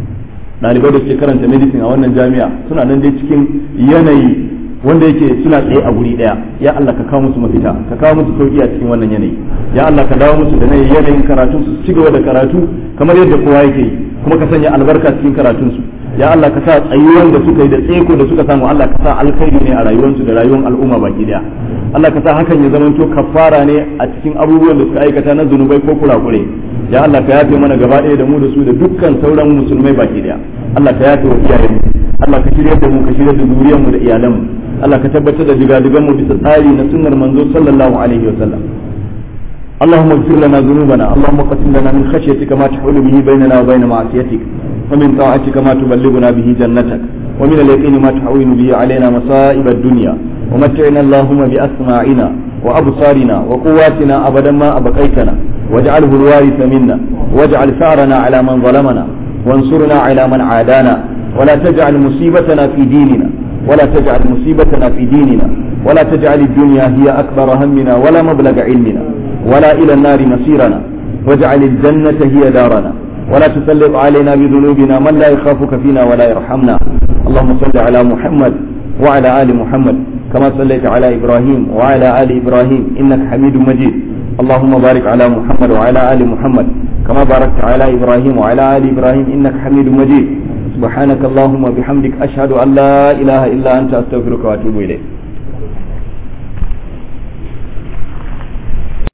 ɗalibai da suke karanta medicine a wannan jami'a suna nan dai cikin yanayi wanda yake suna tsaye a guri daya, ya Allah ka kawo musu mafita, ka kawo musu sauki a cikin wannan yanayi. Ya Allah ka dawo musu da yanayin karatun su ci gaba da karatu kamar yadda kowa yake yi, kuma ka sanya albarka cikin karatun su. Ya Allah ka sa tsayuwan da suka yi da tseko da suka samu, Allah ka sa alkhairi ne a rayuwarsu da rayuwar al'umma baki daya. Allah ka sa hakan ya zamanto kafara ne a cikin abubuwan da suka aikata na zunubai ko kurakure. Ya Allah ka yafe mana gaba ɗaya da mu da su da dukkan sauran musulmai baki daya. Allah ka yafe wa iyayenmu, Allah ka shirya da mu, ka shirya da zuriyar mu da iyalan mu. Allah ka tabbatar da digadigan mu bisa tsari na sunnar manzo sallallahu alaihi wa sallam. اللهم اغفر لنا ذنوبنا، اللهم قسم لنا من خشيتك ما تحول به بيننا وبين معصيتك، ومن طاعتك ما تبلغنا به جنتك، ومن اليقين ما تحول به علينا مصائب الدنيا، ومتعنا اللهم بأسماعنا وأبصارنا وقواتنا أبدا ما أبقيتنا، واجعله الوارث منا، واجعل ثأرنا على من ظلمنا، وانصرنا على من عادانا، ولا تجعل مصيبتنا في ديننا، ولا تجعل مصيبتنا في ديننا، ولا تجعل الدنيا هي أكبر همنا ولا مبلغ علمنا، ولا إلى النار مصيرنا، واجعل الجنة هي دارنا، ولا تسلط علينا بذنوبنا من لا يخافك فينا ولا يرحمنا. اللهم صل على محمد وعلى آل محمد كما صليت على إبراهيم وعلى آل إبراهيم إنك حميد مجيد. اللهم بارك على محمد وعلى آل محمد كما باركت على إبراهيم وعلى آل إبراهيم إنك حميد مجيد. سبحانك اللهم وبحمدك أشهد أن لا إله إلا أنت أستغفرك وأتوب إليك.